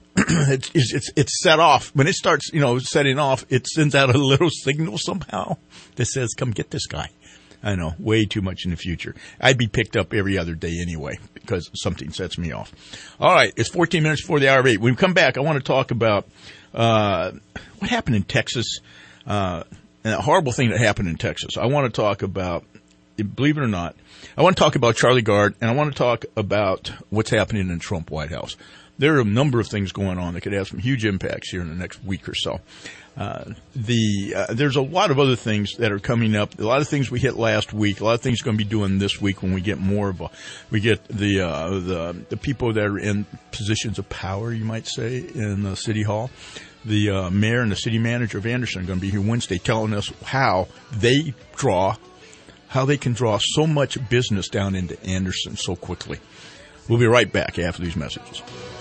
it's set off. When it starts, setting off, it sends out a little signal somehow that says, come get this guy. I know, way too much in the future. I'd be picked up every other day anyway because something sets me off. All right, it's 14 minutes before the hour of 8. When we come back, I want to talk about what happened in Texas, and a horrible thing that happened in Texas. I want to talk about, believe it or not, I want to talk about Charlie Gard, and I want to talk about what's happening in the Trump White House. There are a number of things going on that could have some huge impacts here in the next week or so. There's a lot of other things that are coming up. A lot of things we hit last week. A lot of things we're going to be doing this week when we get more of we get the people that are in positions of power, you might say, in the City Hall. The mayor and the city manager of Anderson are going to be here Wednesday telling us how they can draw so much business down into Anderson so quickly. We'll be right back after these messages.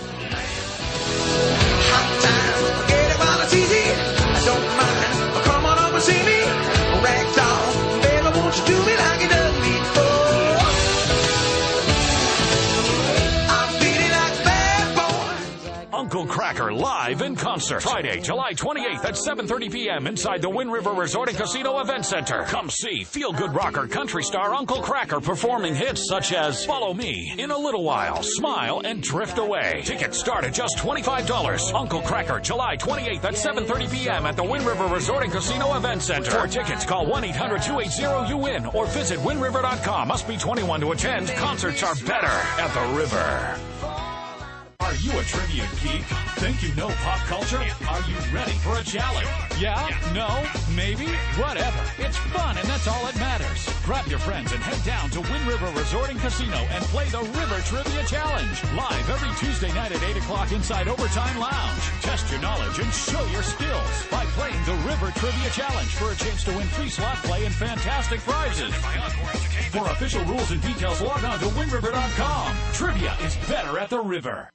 Uncle Kracker live in concert. Friday, July 28th at 7:30 p.m. inside the Wind River Resort and Casino Event Center. Come see feel-good rocker country star Uncle Kracker performing hits such as Follow Me, In a Little While, Smile, and Drift Away. Tickets start at just $25. Uncle Kracker, July 28th at 7:30 p.m. at the Wind River Resort and Casino Event Center. For tickets, call 1-800-280-UWIN or visit windriver.com. Must be 21 to attend. Concerts are better at the River. Are you a trivia geek? Think you know pop culture? Are you ready for a challenge? Yeah? No? Maybe? Whatever. It's fun, and that's all that matters. Grab your friends and head down to Wind River Resort and Casino and play the River Trivia Challenge. Live every Tuesday night at 8 o'clock inside Overtime Lounge. Test your knowledge and show your skills by playing the River Trivia Challenge for a chance to win free slot play and fantastic prizes. For official rules and details, log on to windriver.com. Trivia is better at the River.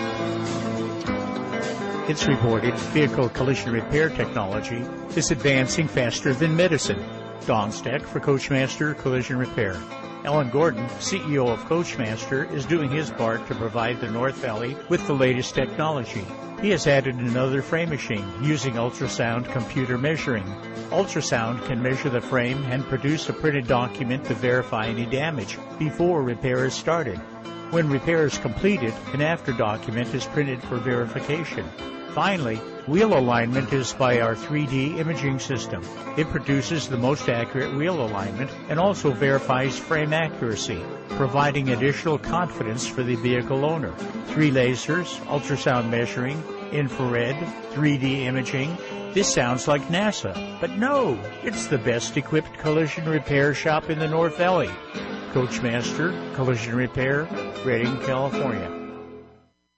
It's reported vehicle collision repair technology is advancing faster than medicine. Don Steck for Coachmaster Collision Repair. Alan Gordon, CEO of Coachmaster, is doing his part to provide the North Valley with the latest technology. He has added another frame machine using ultrasound computer measuring. Ultrasound can measure the frame and produce a printed document to verify any damage before repair is started. When repair is completed, an after document is printed for verification. Finally, wheel alignment is by our 3D imaging system. It produces the most accurate wheel alignment and also verifies frame accuracy, providing additional confidence for the vehicle owner. 3 lasers, ultrasound measuring, infrared, 3D imaging. This sounds like NASA, but no, it's the best equipped collision repair shop in the North Valley. Coachmaster Collision Repair, Redding, California.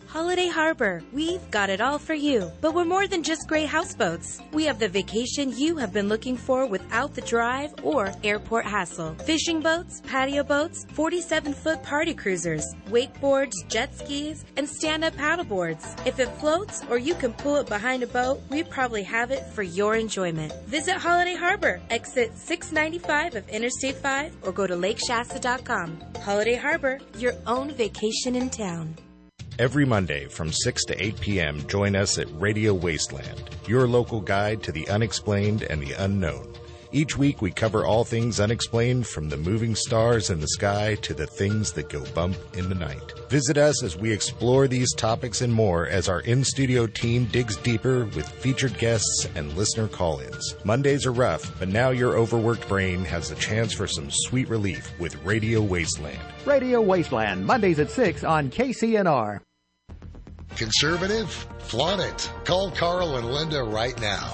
Holiday Harbor. We've got it all for you. But we're more than just great houseboats. We have the vacation you have been looking for without the drive or airport hassle. Fishing boats, patio boats, 47-foot party cruisers, wakeboards, jet skis, and stand-up paddleboards. If it floats or you can pull it behind a boat, we probably have it for your enjoyment. Visit Holiday Harbor, exit 695 of Interstate 5, or go to lakeshasta.com. Holiday Harbor, your own vacation in town. Every Monday from 6 to 8 p.m., join us at Radio Wasteland, your local guide to the unexplained and the unknown. Each week we cover all things unexplained, from the moving stars in the sky to the things that go bump in the night. Visit us as we explore these topics and more as our in-studio team digs deeper with featured guests and listener call-ins. Mondays are rough, but now your overworked brain has a chance for some sweet relief with Radio Wasteland. Radio Wasteland, Mondays at 6 on KCNR. Conservative? Flaunt it. Call Carl and Linda right now.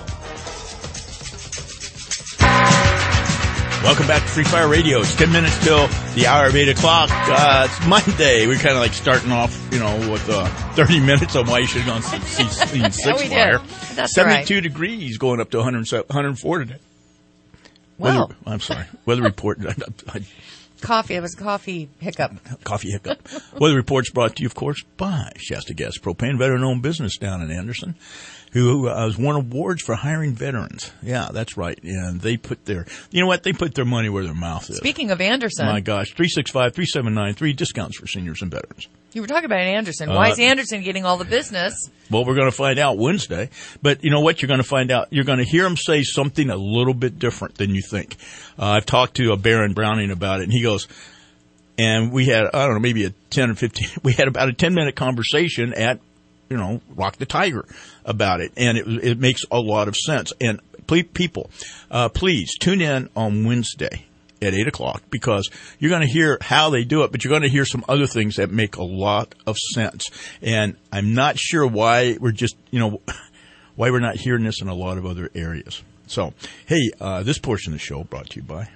Welcome back to Free Fire Radio. It's 10 minutes till the hour of 8 o'clock. It's Monday. We're kind of like starting off, with 30 minutes on why you should have gone seen Six Fire. That's 72 right. degrees going up to 104 today. Wow. I'm sorry. Weather report. Coffee. It was a coffee hiccup. Coffee hiccup. Weather report's brought to you, of course, by Shasta Gas Propane, veteran-owned business down in Anderson, who has won awards for hiring veterans. Yeah, that's right. And they put their, they put their money where their mouth is. Speaking of Anderson. My gosh, 365-3793, discounts for seniors and veterans. You were talking about Anderson. Why is Anderson getting all the business? Well, we're going to find out Wednesday. But you know what? You're going to find out. You're going to hear him say something a little bit different than you think. I've talked to Baron Browning about it, and he goes, and we had, I don't know, maybe a 10 or 15, we had about a 10-minute conversation at, Rock the Tiger about it. And it makes a lot of sense. And people, please tune in on Wednesday at 8 o'clock, because you're going to hear how they do it, but you're going to hear some other things that make a lot of sense. And I'm not sure why we're just, why we're not hearing this in a lot of other areas. So, hey, this portion of the show brought to you by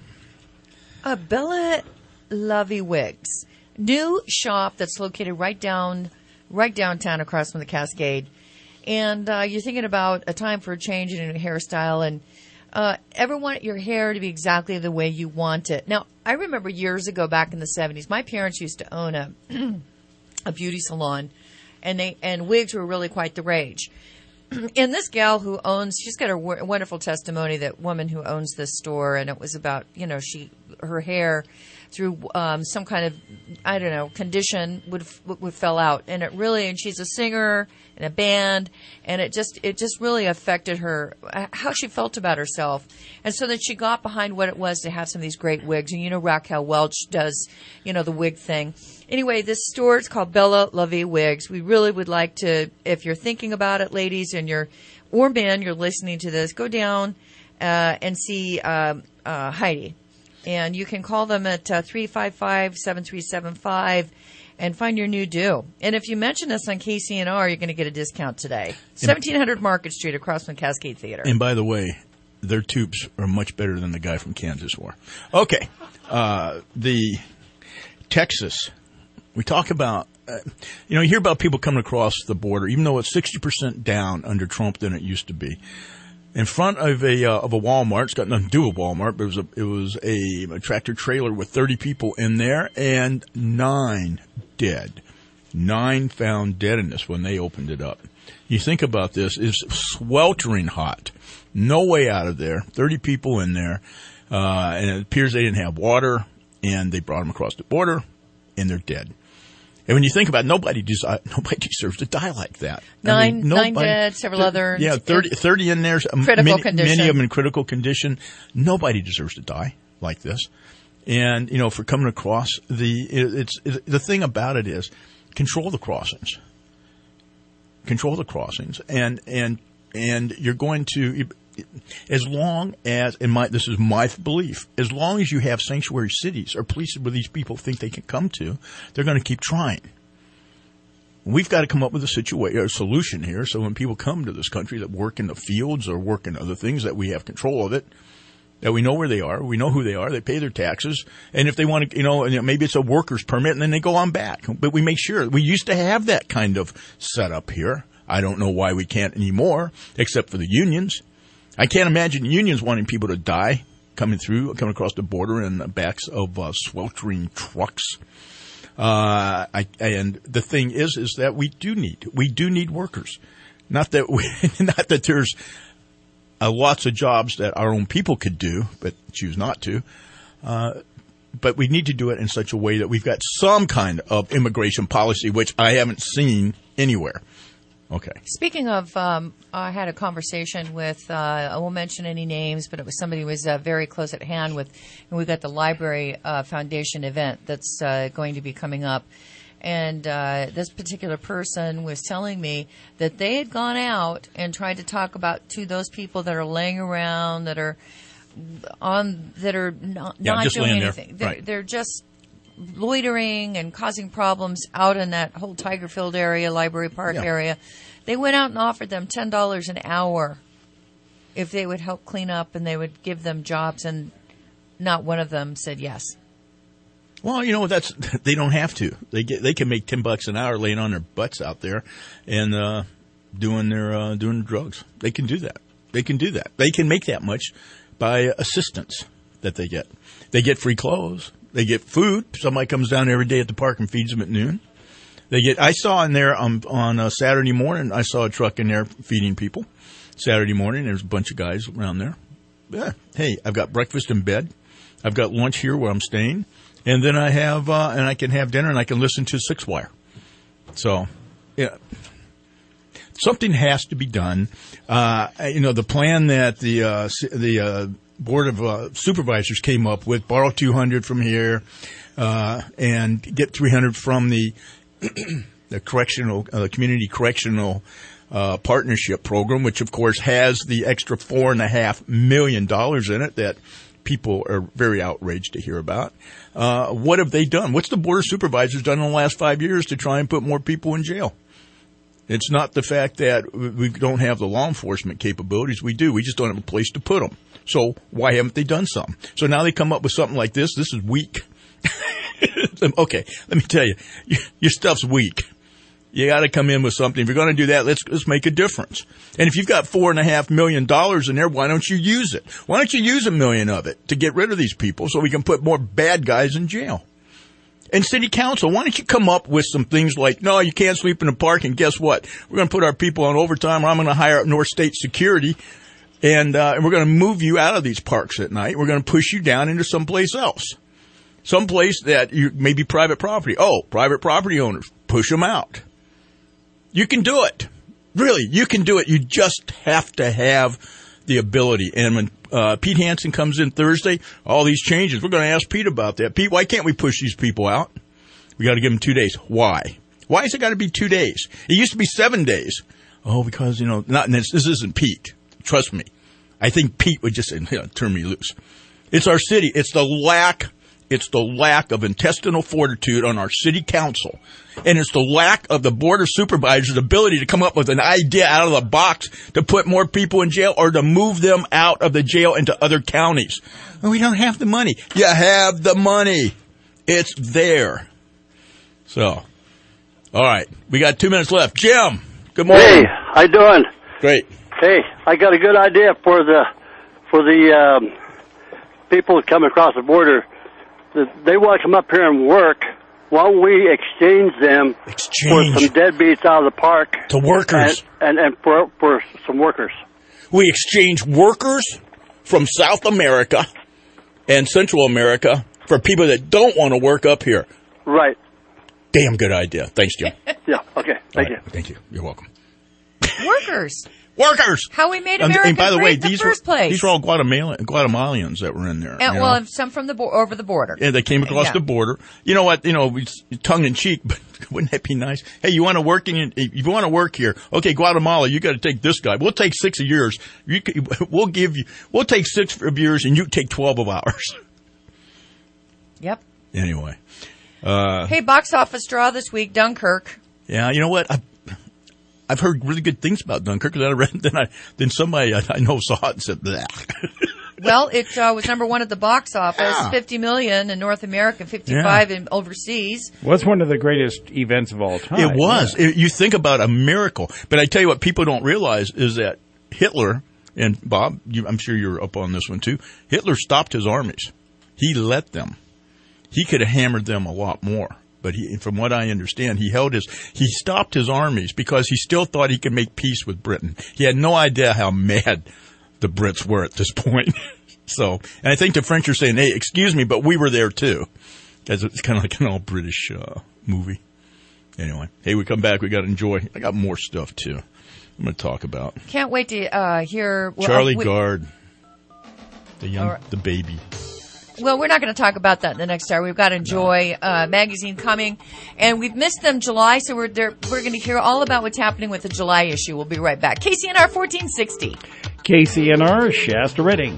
Bella Lovey Wigs. New shop that's located right downtown across from the Cascade. And you're thinking about a time for a change in a hairstyle, and ever want your hair to be exactly the way you want it. Now, I remember years ago, back in the 70s, my parents used to own a beauty salon, and wigs were really quite the rage. And this gal who she's got a wonderful testimony, that woman who owns this store, and it was about, her hair through some kind of, condition would fell out. And and she's a singer in a band, and it just really affected her, how she felt about herself. And so then she got behind what it was to have some of these great wigs. And Raquel Welch does, the wig thing. Anyway, this store is called Bella Lovey Wigs. We really would like to, if you're thinking about it, ladies, or men, you're listening to this, go down and see Heidi. And you can call them at 355-7375 and find your new do. And if you mention us on KCNR, you're going to get a discount today. 1700 Market Street across from Cascade Theater. And by the way, their tubes are much better than the guy from Kansas wore. Okay. The Texas, we talk about, you hear about people coming across the border, even though it's 60% down under Trump than it used to be. In front of a Walmart, it's got nothing to do with Walmart, but it was a tractor trailer with 30 people in there, and 9 dead. 9 found dead in this when they opened it up. You think about this, it's sweltering hot. No way out of there. 30 people in there, and it appears they didn't have water, and they brought them across the border, and they're dead. And when you think about it, nobody deserves to die like that. Nine dead, several others. Yeah, 30 in there. Critical condition. Many of them in critical condition. Nobody deserves to die like this. And, for coming across the thing about it is control the crossings. Control the crossings. And you're going to, as long as, this is my belief, as long as you have sanctuary cities or places where these people think they can come to, they're going to keep trying. We've got to come up with a solution here, so when people come to this country that work in the fields or work in other things that we have control of it, that we know where they are, we know who they are, they pay their taxes, and if they want to, maybe it's a worker's permit, and then they go on back. But we make sure. We used to have that kind of setup here. I don't know why we can't anymore, except for the unions. I can't imagine unions wanting people to die coming across the border in the backs of sweltering trucks. And the thing is that we do need workers. Not that there's lots of jobs that our own people could do, but choose not to. But we need to do it in such a way that we've got some kind of immigration policy, which I haven't seen anywhere. Okay. Speaking of, I had a conversation with, I won't mention any names, but it was somebody who was very close at hand with, and we got the Library Foundation event that's going to be coming up. And this particular person was telling me that they had gone out and tried to talk to those people that are laying around, that are not doing anything. They're just loitering and causing problems out in that whole Tigerfield area, Library Park area. They went out and offered them $10 an hour if they would help clean up, and they would give them jobs, and not one of them said yes. Well, they don't have to. They can make $10 an hour laying on their butts out there and doing drugs. They can do that. They can make that much by assistance that they get. They get free clothes. They get food. Somebody comes down every day at the park and feeds them at noon. I saw in there on Saturday morning, I saw a truck in there feeding people. Saturday morning, there's a bunch of guys around there. Yeah. Hey, I've got breakfast in bed. I've got lunch here where I'm staying. And then I have, and I can have dinner and I can listen to Six Wire. So, yeah. Something has to be done. The plan that the Board of Supervisors came up with, borrow $200 from here, and get $300 from the community correctional partnership program, which of course has the extra $4.5 million in it that people are very outraged to hear about. What have they done? What's the Board of Supervisors done in the last 5 years to try and put more people in jail? It's not the fact that we don't have the law enforcement capabilities. We do. We just don't have a place to put them. So why haven't they done something? So now they come up with something like this. This is weak. Okay, let me tell you, your stuff's weak. You got to come in with something. If you're going to do that, let's make a difference. And if you've got $4.5 million in there, why don't you use it? Why don't you use $1 million of it to get rid of these people so we can put more bad guys in jail? And City Council, why don't you come up with some things like, no, you can't sleep in the park, and guess what? We're going to put our people on overtime, or I'm going to hire up North State Security, and we're going to move you out of these parks at night. We're going to push you down into someplace else. Someplace that may be private property. Oh, private property owners, push them out. You can do it. Really, you can do it. You just have to have the ability. And when Pete Hansen comes in Thursday, all these changes, we're going to ask Pete about that. Pete, why can't we push these people out? We got to give them 2 days. Why? Why has it got to be 2 days? It used to be 7 days. Oh, because, this isn't Pete. Trust me. I think Pete would just say, turn me loose. It's our city. It's the lack of intestinal fortitude on our city council. And it's the lack of the Board of Supervisors' ability to come up with an idea out of the box to put more people in jail or to move them out of the jail into other counties. Well, we don't have the money. You have the money. It's there. So, all right. We got 2 minutes left. Jim, good morning. Hey, how you doing? Great. Hey, I got a good idea for the people coming across the border. They want to come up here and work. Why don't we exchange them for some deadbeats out of the park to workers and for some workers? We exchange workers from South America and Central America for people that don't want to work up here. Right. Damn good idea. Thanks, Jim. Yeah. Okay. Thank you. Thank you. You're welcome. Workers. How we made America by the great way, in the first place. These were all Guatemalans that were in there. And some from over the border. Yeah, they came across the border. You know what? Tongue in cheek, but wouldn't that be nice? Hey, you want to work if you want to work here? Okay, Guatemala, you got to take this guy. We'll take 6 of yours. We'll take 6 of yours, and you take 12 of ours. Yep. Anyway. Hey, box office draw this week, Dunkirk. Yeah, you know what? I've heard really good things about Dunkirk. Then somebody I know saw it and said, bleh. Well, it was number one at the box office, $50 million in North America, $55 in overseas. Well, it's one of the greatest events of all time. It was. You think about a miracle. But I tell you what people don't realize is that Hitler, and Bob, I'm sure you're up on this one too, Hitler stopped his armies. He let them. He could have hammered them a lot more. But from what I understand, he stopped his armies because he still thought he could make peace with Britain. He had no idea how mad the Brits were at this point. So, and I think the French are saying, hey, excuse me, but we were there too. Because it's kind of like an all British movie. Anyway, hey, we come back. We got to enjoy. I got more stuff too I'm going to talk about. Can't wait to hear. Well, Charlie Gard, the baby. Well, we're not going to talk about that in the next hour. We've got Enjoy magazine coming, and we've missed them July, so we're going to hear all about what's happening with the July issue. We'll be right back. KCNR 1460. KCNR, Shasta Redding.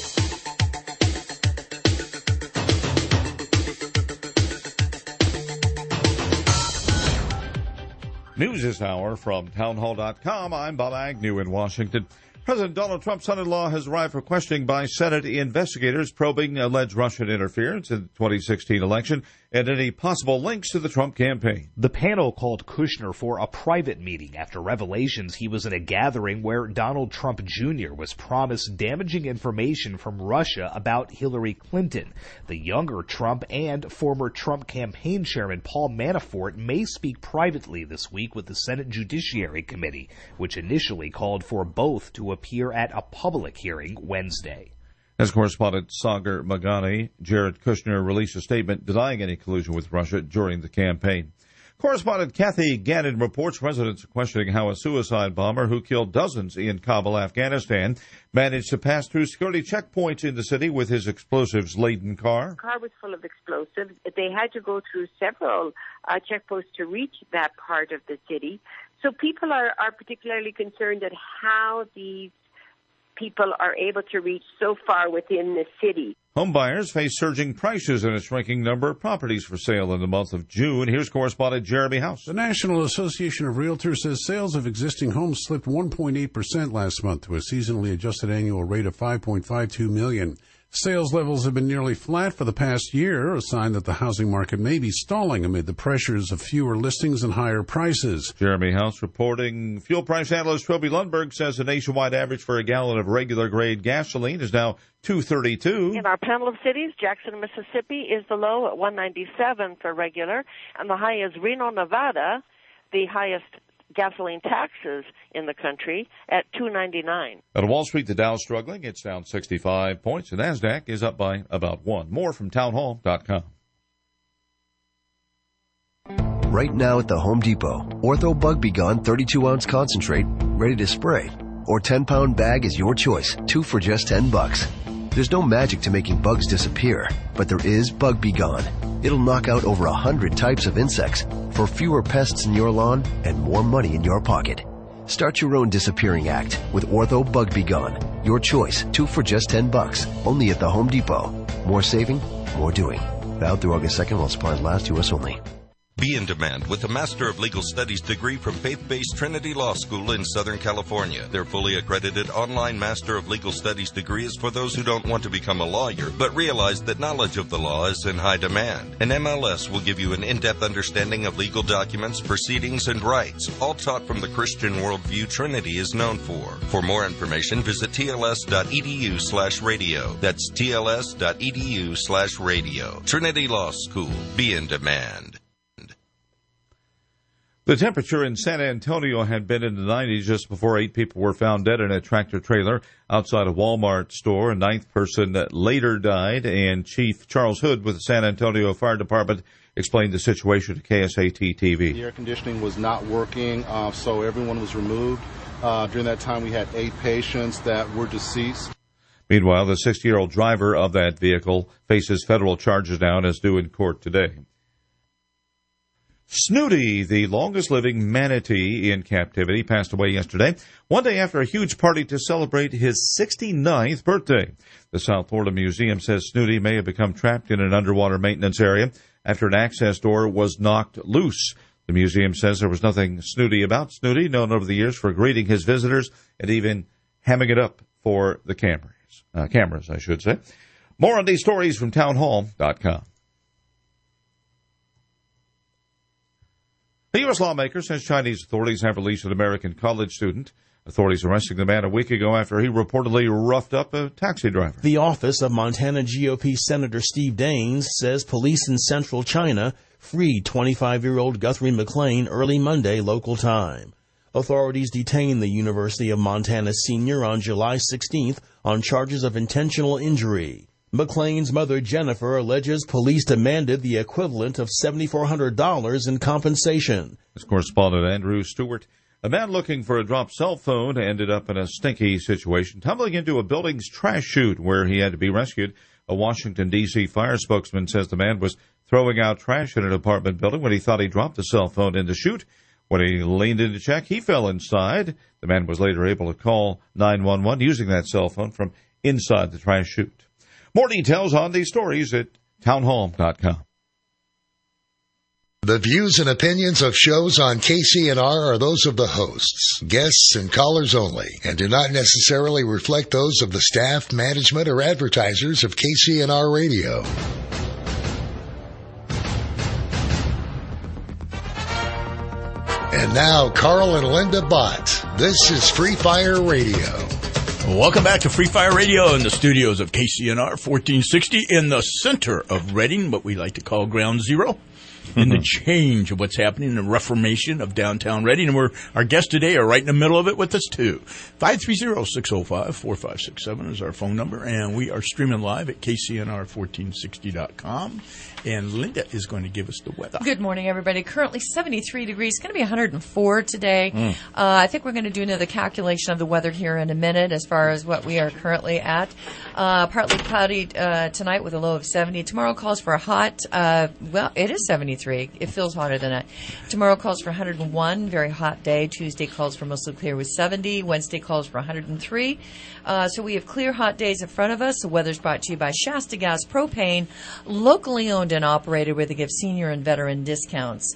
News this hour from townhall.com. I'm Bob Agnew in Washington. President Donald Trump's son-in-law has arrived for questioning by Senate investigators probing alleged Russian interference in the 2016 election and any possible links to the Trump campaign. The panel called Kushner for a private meeting after revelations he was in a gathering where Donald Trump Jr. was promised damaging information from Russia about Hillary Clinton. The younger Trump and former Trump campaign chairman Paul Manafort may speak privately this week with the Senate Judiciary Committee, which initially called for both to appear at a public hearing Wednesday. As correspondent Sagar Magani, Jared Kushner released a statement denying any collusion with Russia during the campaign. Correspondent Kathy Gannon reports residents are questioning how a suicide bomber who killed dozens in Kabul, Afghanistan, managed to pass through security checkpoints in the city with his explosives-laden car. The car was full of explosives. They had to go through several checkpoints to reach that part of the city. So people are particularly concerned at how these people are able to reach so far within the city. Home buyers face surging prices and a shrinking number of properties for sale in the month of June. Here's correspondent Jeremy House. The National Association of Realtors says sales of existing homes slipped 1.8% last month to a seasonally adjusted annual rate of 5.52 million. Sales levels have been nearly flat for the past year, a sign that the housing market may be stalling amid the pressures of fewer listings and higher prices. Jeremy House reporting. Fuel price analyst Toby Lundberg says the nationwide average for a gallon of regular grade gasoline is now $2.32. In our panel of cities, Jackson, Mississippi is the low at $1.97 for regular, and the high is Reno, Nevada, the highest gasoline taxes in the country at $2.99. At Wall Street, the Dow struggling. It's down 65 points. The NASDAQ is up by about 1. More from townhall.com. Right now at the Home Depot, Ortho Bug Be Gone 32-ounce concentrate, ready to spray, or 10-pound bag is your choice, 2 for just $10. There's no magic to making bugs disappear, but there is Bug Be Gone. It'll knock out over 100 types of insects for fewer pests in your lawn and more money in your pocket. Start your own disappearing act with Ortho Bug Be Gone. Your choice, 2 for just $10. Only at the Home Depot. More saving, more doing. Valid through August 2nd while supplies last, U.S. only. Be in demand with a Master of Legal Studies degree from faith-based Trinity Law School in Southern California. Their fully accredited online Master of Legal Studies degree is for those who don't want to become a lawyer, but realize that knowledge of the law is in high demand. An MLS will give you an in-depth understanding of legal documents, proceedings, and rights, all taught from the Christian worldview Trinity is known for. For more information, visit tls.edu/radio. That's tls.edu/radio. Trinity Law School. Be in demand. The temperature in San Antonio had been in the 90s just before 8 people were found dead in a tractor-trailer outside a Walmart store. A 9th person later died, and Chief Charles Hood with the San Antonio Fire Department explained the situation to KSAT-TV. The air conditioning was not working, so everyone was removed. During that time, we had 8 patients that were deceased. Meanwhile, the 60-year-old driver of that vehicle faces federal charges now and is due in court today. Snooty, the longest-living manatee in captivity, passed away yesterday, one day after a huge party to celebrate his 69th birthday. The South Florida Museum says Snooty may have become trapped in an underwater maintenance area after an access door was knocked loose. The museum says there was nothing snooty about Snooty, known over the years for greeting his visitors and even hamming it up for the cameras. cameras, I should say. More on these stories from townhall.com. A U.S. lawmaker says Chinese authorities have released an American college student. Authorities arresting the man a week ago after he reportedly roughed up a taxi driver. The office of Montana GOP Senator Steve Daines says police in central China freed 25-year-old Guthrie McLean early Monday local time. Authorities detained the University of Montana senior on July 16th on charges of intentional injury. McLean's mother, Jennifer, alleges police demanded the equivalent of $7,400 in compensation. As correspondent Andrew Stewart, a man looking for a dropped cell phone ended up in a stinky situation, tumbling into a building's trash chute where he had to be rescued. A Washington, D.C. fire spokesman says the man was throwing out trash in an apartment building when he thought he dropped the cell phone in the chute. When he leaned in to check, he fell inside. The man was later able to call 911 using that cell phone from inside the trash chute. More details on these stories at townhall.com. The views and opinions of shows on KCNR are those of the hosts, guests, and callers only, and do not necessarily reflect those of the staff, management, or advertisers of KCNR Radio. And now, Carl and Linda Bott. This is Free Fire Radio. Welcome back to Free Fire Radio in the studios of KCNR 1460 in the center of Reading, what we like to call Ground Zero. In the change of what's happening in the reformation of downtown Reading. And our guests today are right in the middle of it with us, too. 530-605-4567 is our phone number. And we are streaming live at KCNR1460.com. And Linda is going to give us the weather. Good morning, everybody. Currently 73 degrees. It's going to be 104 today. I think we're going to do another calculation of the weather here in a minute as far as what we are currently at. Partly cloudy tonight with a low of 70. Tomorrow calls for a hot, it is 73. It feels hotter than that. Tomorrow calls for 101, very hot day. Tuesday calls for mostly clear with 70. Wednesday calls for 103. So we have clear, hot days in front of us. The weather's brought to you by Shasta Gas Propane, locally owned and operated, where they give senior and veteran discounts.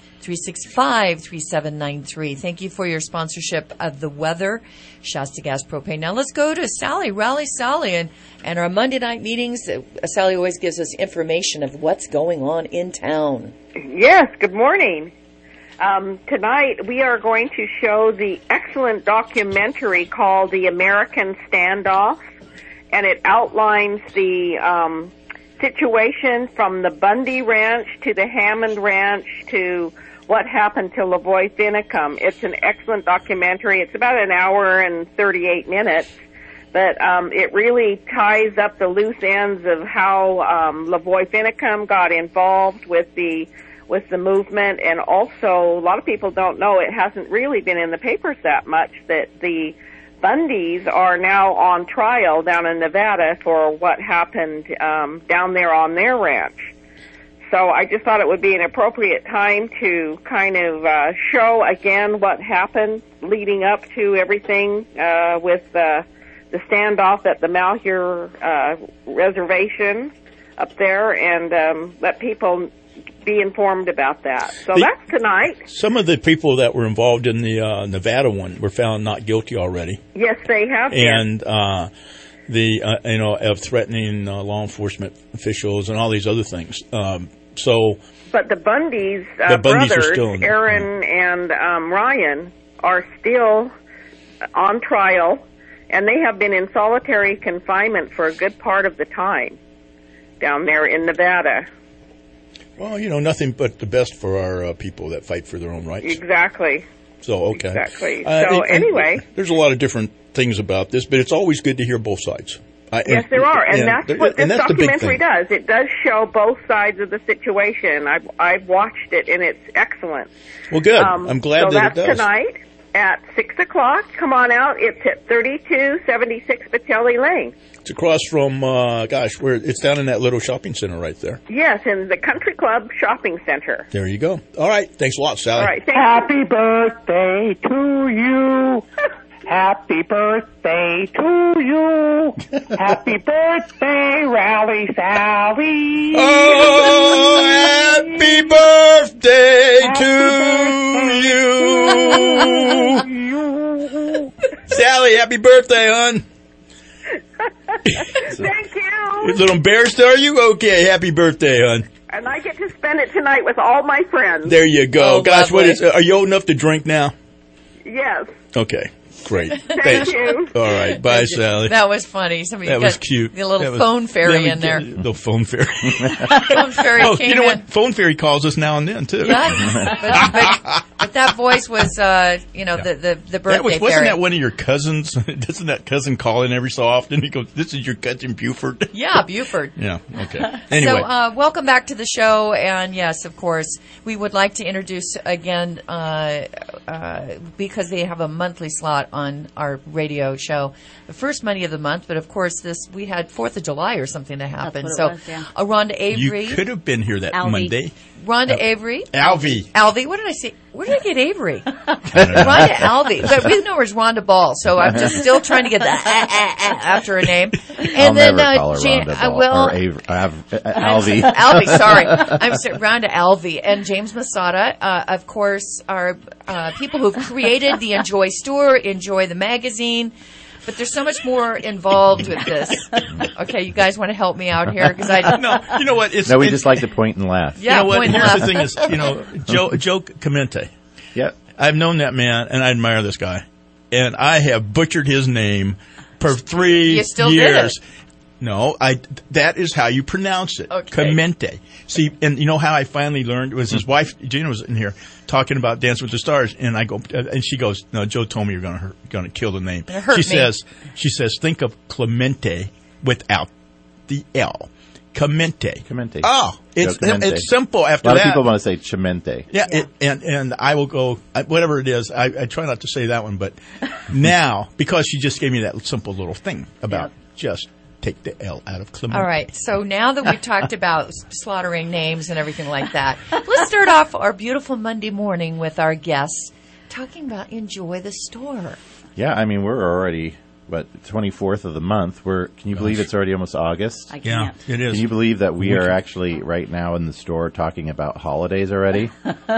365-3793. Thank you for your sponsorship of the weather, Shasta Gas Propane. Now let's go to Sally, Raleigh Sally, and our Monday night meetings. Sally always gives us information of what's going on in town. Yes, good morning. Tonight we are going to show the excellent documentary called The American Standoff, and it outlines the situation from the Bundy Ranch to the Hammond Ranch to what happened to Lavoy Finicum. It's an excellent documentary. It's about an hour and 38 minutes, but it really ties up the loose ends of how Lavoy Finicum got involved with the movement. And also, a lot of people don't know, it hasn't really been in the papers that much, that the Bundys are now on trial down in Nevada for what happened down there on their ranch. So I just thought it would be an appropriate time to kind of show again what happened leading up to everything with the standoff at the Malheur Reservation up there, and let people be informed about that. So that's tonight. Some of the people that were involved in the Nevada one were found not guilty already. Yes, they have been. And of threatening law enforcement officials and all these other things. But the Bundys, brothers, Aaron and Ryan, are still on trial, and they have been in solitary confinement for a good part of the time down there in Nevada. Well, nothing but the best for our people that fight for their own rights. Exactly. So, okay. Exactly. Anyway. There's a lot of different things about this, but it's always good to hear both sides. Yes, there are, and that's what this documentary does. It does show both sides of the situation. I've watched it, and it's excellent. Well, good. I'm glad that it does. So that's tonight at 6 o'clock. Come on out. It's at 3276 Batelli Lane. It's across from, it's down in that little shopping center right there. Yes, in the Country Club Shopping Center. There you go. All right. Thanks a lot, Sally. All right. Happy birthday to you. Happy birthday to you. Happy birthday, Raleigh Sally. Oh, happy birthday to you. Sally, happy birthday, hon. Thank you. Little embarrassed, are you? Okay, happy birthday, hon. And I get to spend it tonight with all my friends. There you go. Oh, Gosh, lovely. are you old enough to drink now? Yes. Okay, great. Thank you. All right, bye, Sally. That was funny. Somebody That got was cute. The little phone fairy in there. The phone fairy. Phone fairy came you know in. what? Phone fairy calls us now and then too. Yeah, but that voice was, the birthday Wasn't fairy. that one of your cousins? Doesn't that cousin call in every so often? He goes, "This is your cousin Buford." Yeah, Buford. Yeah. Okay. Anyway, So, welcome back to the show, and yes, of course, we would like to introduce again because they have a monthly slot on our radio show, the first Monday of the month. But of course, we had 4th of July or something that happened. That's So, what it was, yeah. Rhonda Avery. you could have been here that Alvy. Monday. Rhonda Avery. Alvy. What did I say? Where did I get Avery? Rhonda Alvy. But we know her as Rhonda Ball, so I'm just still trying to get the after her name. And I'll then never call her Rhonda Ball. I have Alvy. Alvy, sorry. I'm sorry, Rhonda Alvy. And James Masada, of course, are people who've created the Enjoy store, Enjoy the magazine. But there's so much more involved with this. Okay, you guys want to help me out here? Because No, you know what? We just like to point and laugh. Yeah, you know what? point and Here's laugh. the thing is, Joe Clemente. Yep. I've known that man, and I admire this guy. And I have butchered his name for 3 You still years. did it. No, that is how you pronounce it. Okay. Clemente. See, and you know how I finally learned was his wife Gina was in here talking about Dance with the Stars, and I go, and she goes, "No, Joe told me you're gonna kill the name." It hurt me. She says, think of Clemente without the L. Clemente. Oh, it's simple after that. A lot of people want to say Chimente. Yeah. And I will go, whatever it is, I try not to say that one, but now, because she just gave me that simple little thing about just take the L out of Clemente. All right. So now that we've talked about slaughtering names and everything like that, let's start off our beautiful Monday morning with our guests talking about Enjoy the Store. Yeah, I mean, we're already, 24th of the month. Can you believe it's already almost August? I can't. Yeah, it is. Can you believe that we are actually right now in the store talking about holidays already?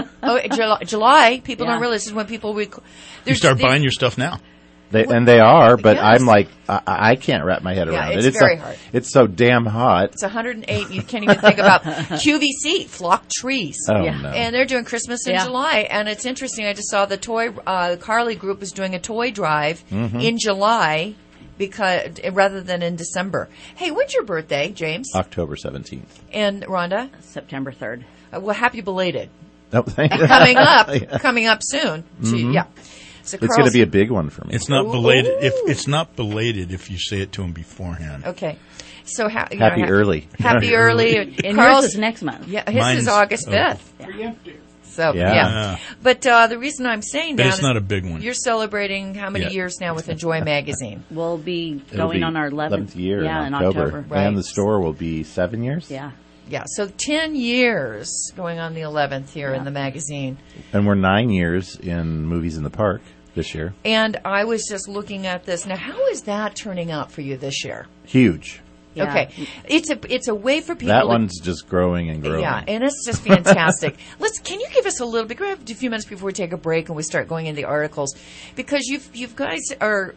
July. People Yeah. don't realize this is when people You start buying your stuff now. They are, but Yes. I'm like, I can't wrap my head Yeah, around it's it. very hard. It's so damn hot. It's 108. You can't even think about QVC, Flock Trees. Oh, Yeah. no. And they're doing Christmas in Yeah. July. And it's interesting. I just saw the Carly Group is doing a toy drive Mhm. in July rather than in December. Hey, when's your birthday, James? October 17th. And Rhonda? September 3rd. Well, happy belated. Oh, thank you. Coming up, Yeah. coming up soon. Mhm. Yeah. So It's going to be a big one for me. It's not belated. If it's not belated, if you say it to him beforehand. Okay. So Happy early. Happy early. And Carl's yours is next month. Yeah, his Mine's- is August 5th. So, Yeah. yeah. But the reason I'm saying But that it's is not a big one. You're celebrating how many Yeah. years now with Enjoy Magazine? We'll be It'll going be on our 11th year yeah, in October. Right. And the store will be 7 years. Yeah. Yeah, so 10 years going on the 11th here in the magazine. And we're 9 years in Movies in the Park this year. And I was just looking at this. Now, how is that turning out for you this year? Huge. Yeah. Okay. It's a way for people That to... one's just growing and growing. Yeah, and it's just fantastic. Can you give us a little bit? Can we have a few minutes before we take a break and we start going into the articles? Because you guys are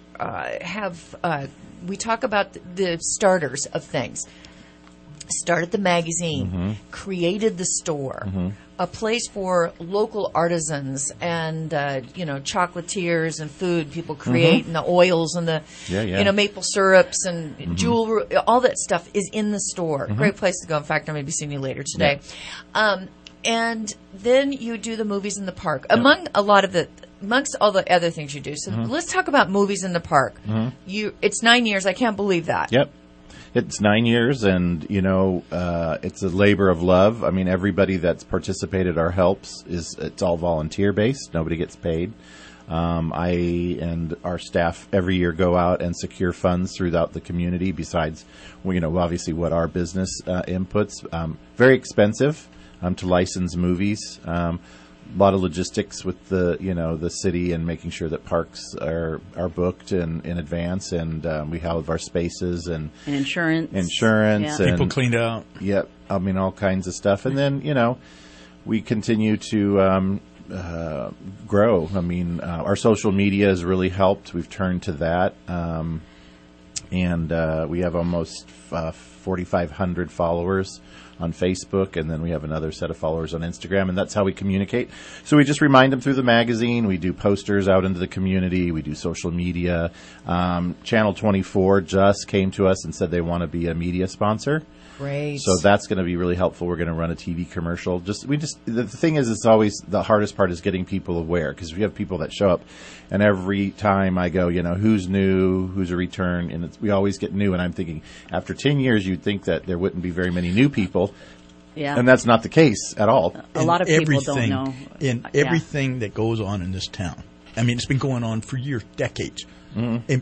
we talk about the starters of things. Started the magazine, created the store, a place for local artisans and chocolatiers and food people create, and the oils and the maple syrups and jewelry, all that stuff is in the store. Great place to go. In fact, I'm going to be seeing you later today. And then you do the Movies in the Park amongst all the other things you do. So let's talk about Movies in the Park. It's 9 years. I can't believe that. Yep. It's 9 years, and, it's a labor of love. I mean, everybody that's participated or helps it's all volunteer-based. Nobody gets paid. I and our staff every year go out and secure funds throughout the community besides, obviously what our business inputs. Very expensive to license movies. A lot of logistics with the city and making sure that parks are booked in advance, and we have our spaces and insurance and people cleaned out. Yep, I mean all kinds of stuff, and then we continue to grow. I mean, our social media has really helped. We've turned to that. And we have almost 4,500 followers on Facebook, and then we have another set of followers on Instagram, and that's how we communicate. So we just remind them through the magazine. We do posters out into the community. We do social media. Channel 24 just came to us and said they want to be a media sponsor. Great. So that's going to be really helpful. We're going to run a TV commercial. The thing is, it's always the hardest part is getting people aware, because we have people that show up, and every time I go, who's new, who's a return, and we always get new. And I'm thinking, after 10 years, you'd think that there wouldn't be very many new people. Yeah. And that's not the case at all. A lot of people don't know. In everything that goes on in this town. I mean, it's been going on for years, decades. Mm-hmm.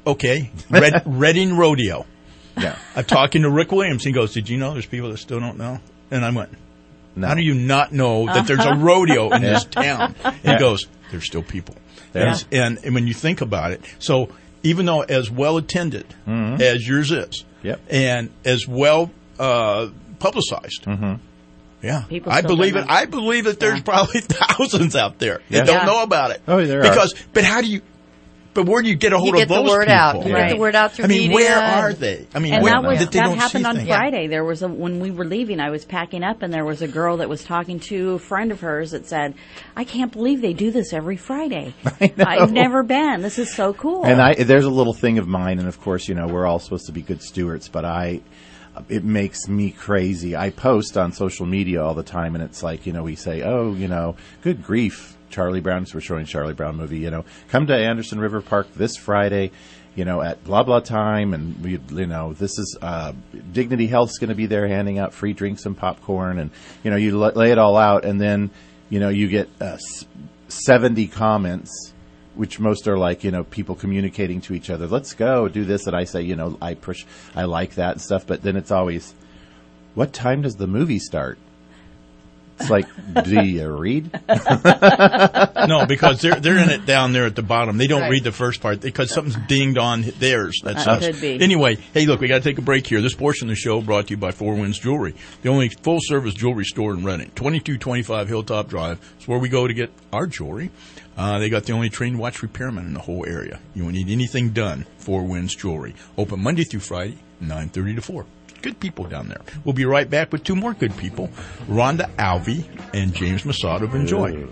Reading Rodeo. Yeah. I'm talking to Rick Williams. He goes, did you know there's people that still don't know? And I went, no. How do you not know that there's a rodeo in this town? He goes, there's still people. Yeah. And when you think about it, so even though as well attended as yours is, and as well publicized, yeah, I believe it. I believe that there's probably thousands out there that don't know about it. Oh, there are. But how do you? But where do you get a hold of those people? You get the word out. You get the word out through media. Where are they? I mean, and that happened on Friday. There was when we were leaving, I was packing up, and there was a girl that was talking to a friend of hers that said, "I can't believe they do this every Friday. I've never been. This is so cool." And there's a little thing of mine, and of course, we're all supposed to be good stewards, but it makes me crazy. I post on social media all the time, and it's like, we say, good grief, Charlie Brown, so we're showing Charlie Brown movie, come to Anderson River Park this Friday, at blah, blah time, and we, this is, Dignity Health's going to be there handing out free drinks and popcorn, and, you lay it all out, and then, you get 70 comments, which most are like, people communicating to each other, let's go do this, and I say, I like that and stuff, but then it's always, what time does the movie start? It's like, do you read? No, because they're in it down there at the bottom. They don't read the first part because something's dinged on theirs. That's us. Could be. Anyway, hey, look, we got to take a break here. This portion of the show brought to you by Four Winds Jewelry, the only full-service jewelry store in Reading. 2225 Hilltop Drive. It's where we go to get our jewelry. They got the only trained watch repairman in the whole area. You need anything done, Four Winds Jewelry. Open Monday through Friday, 9:30 to 4. Good people down there. We'll be right back with two more good people, Rhonda Alvey and James Masada of Enjoy.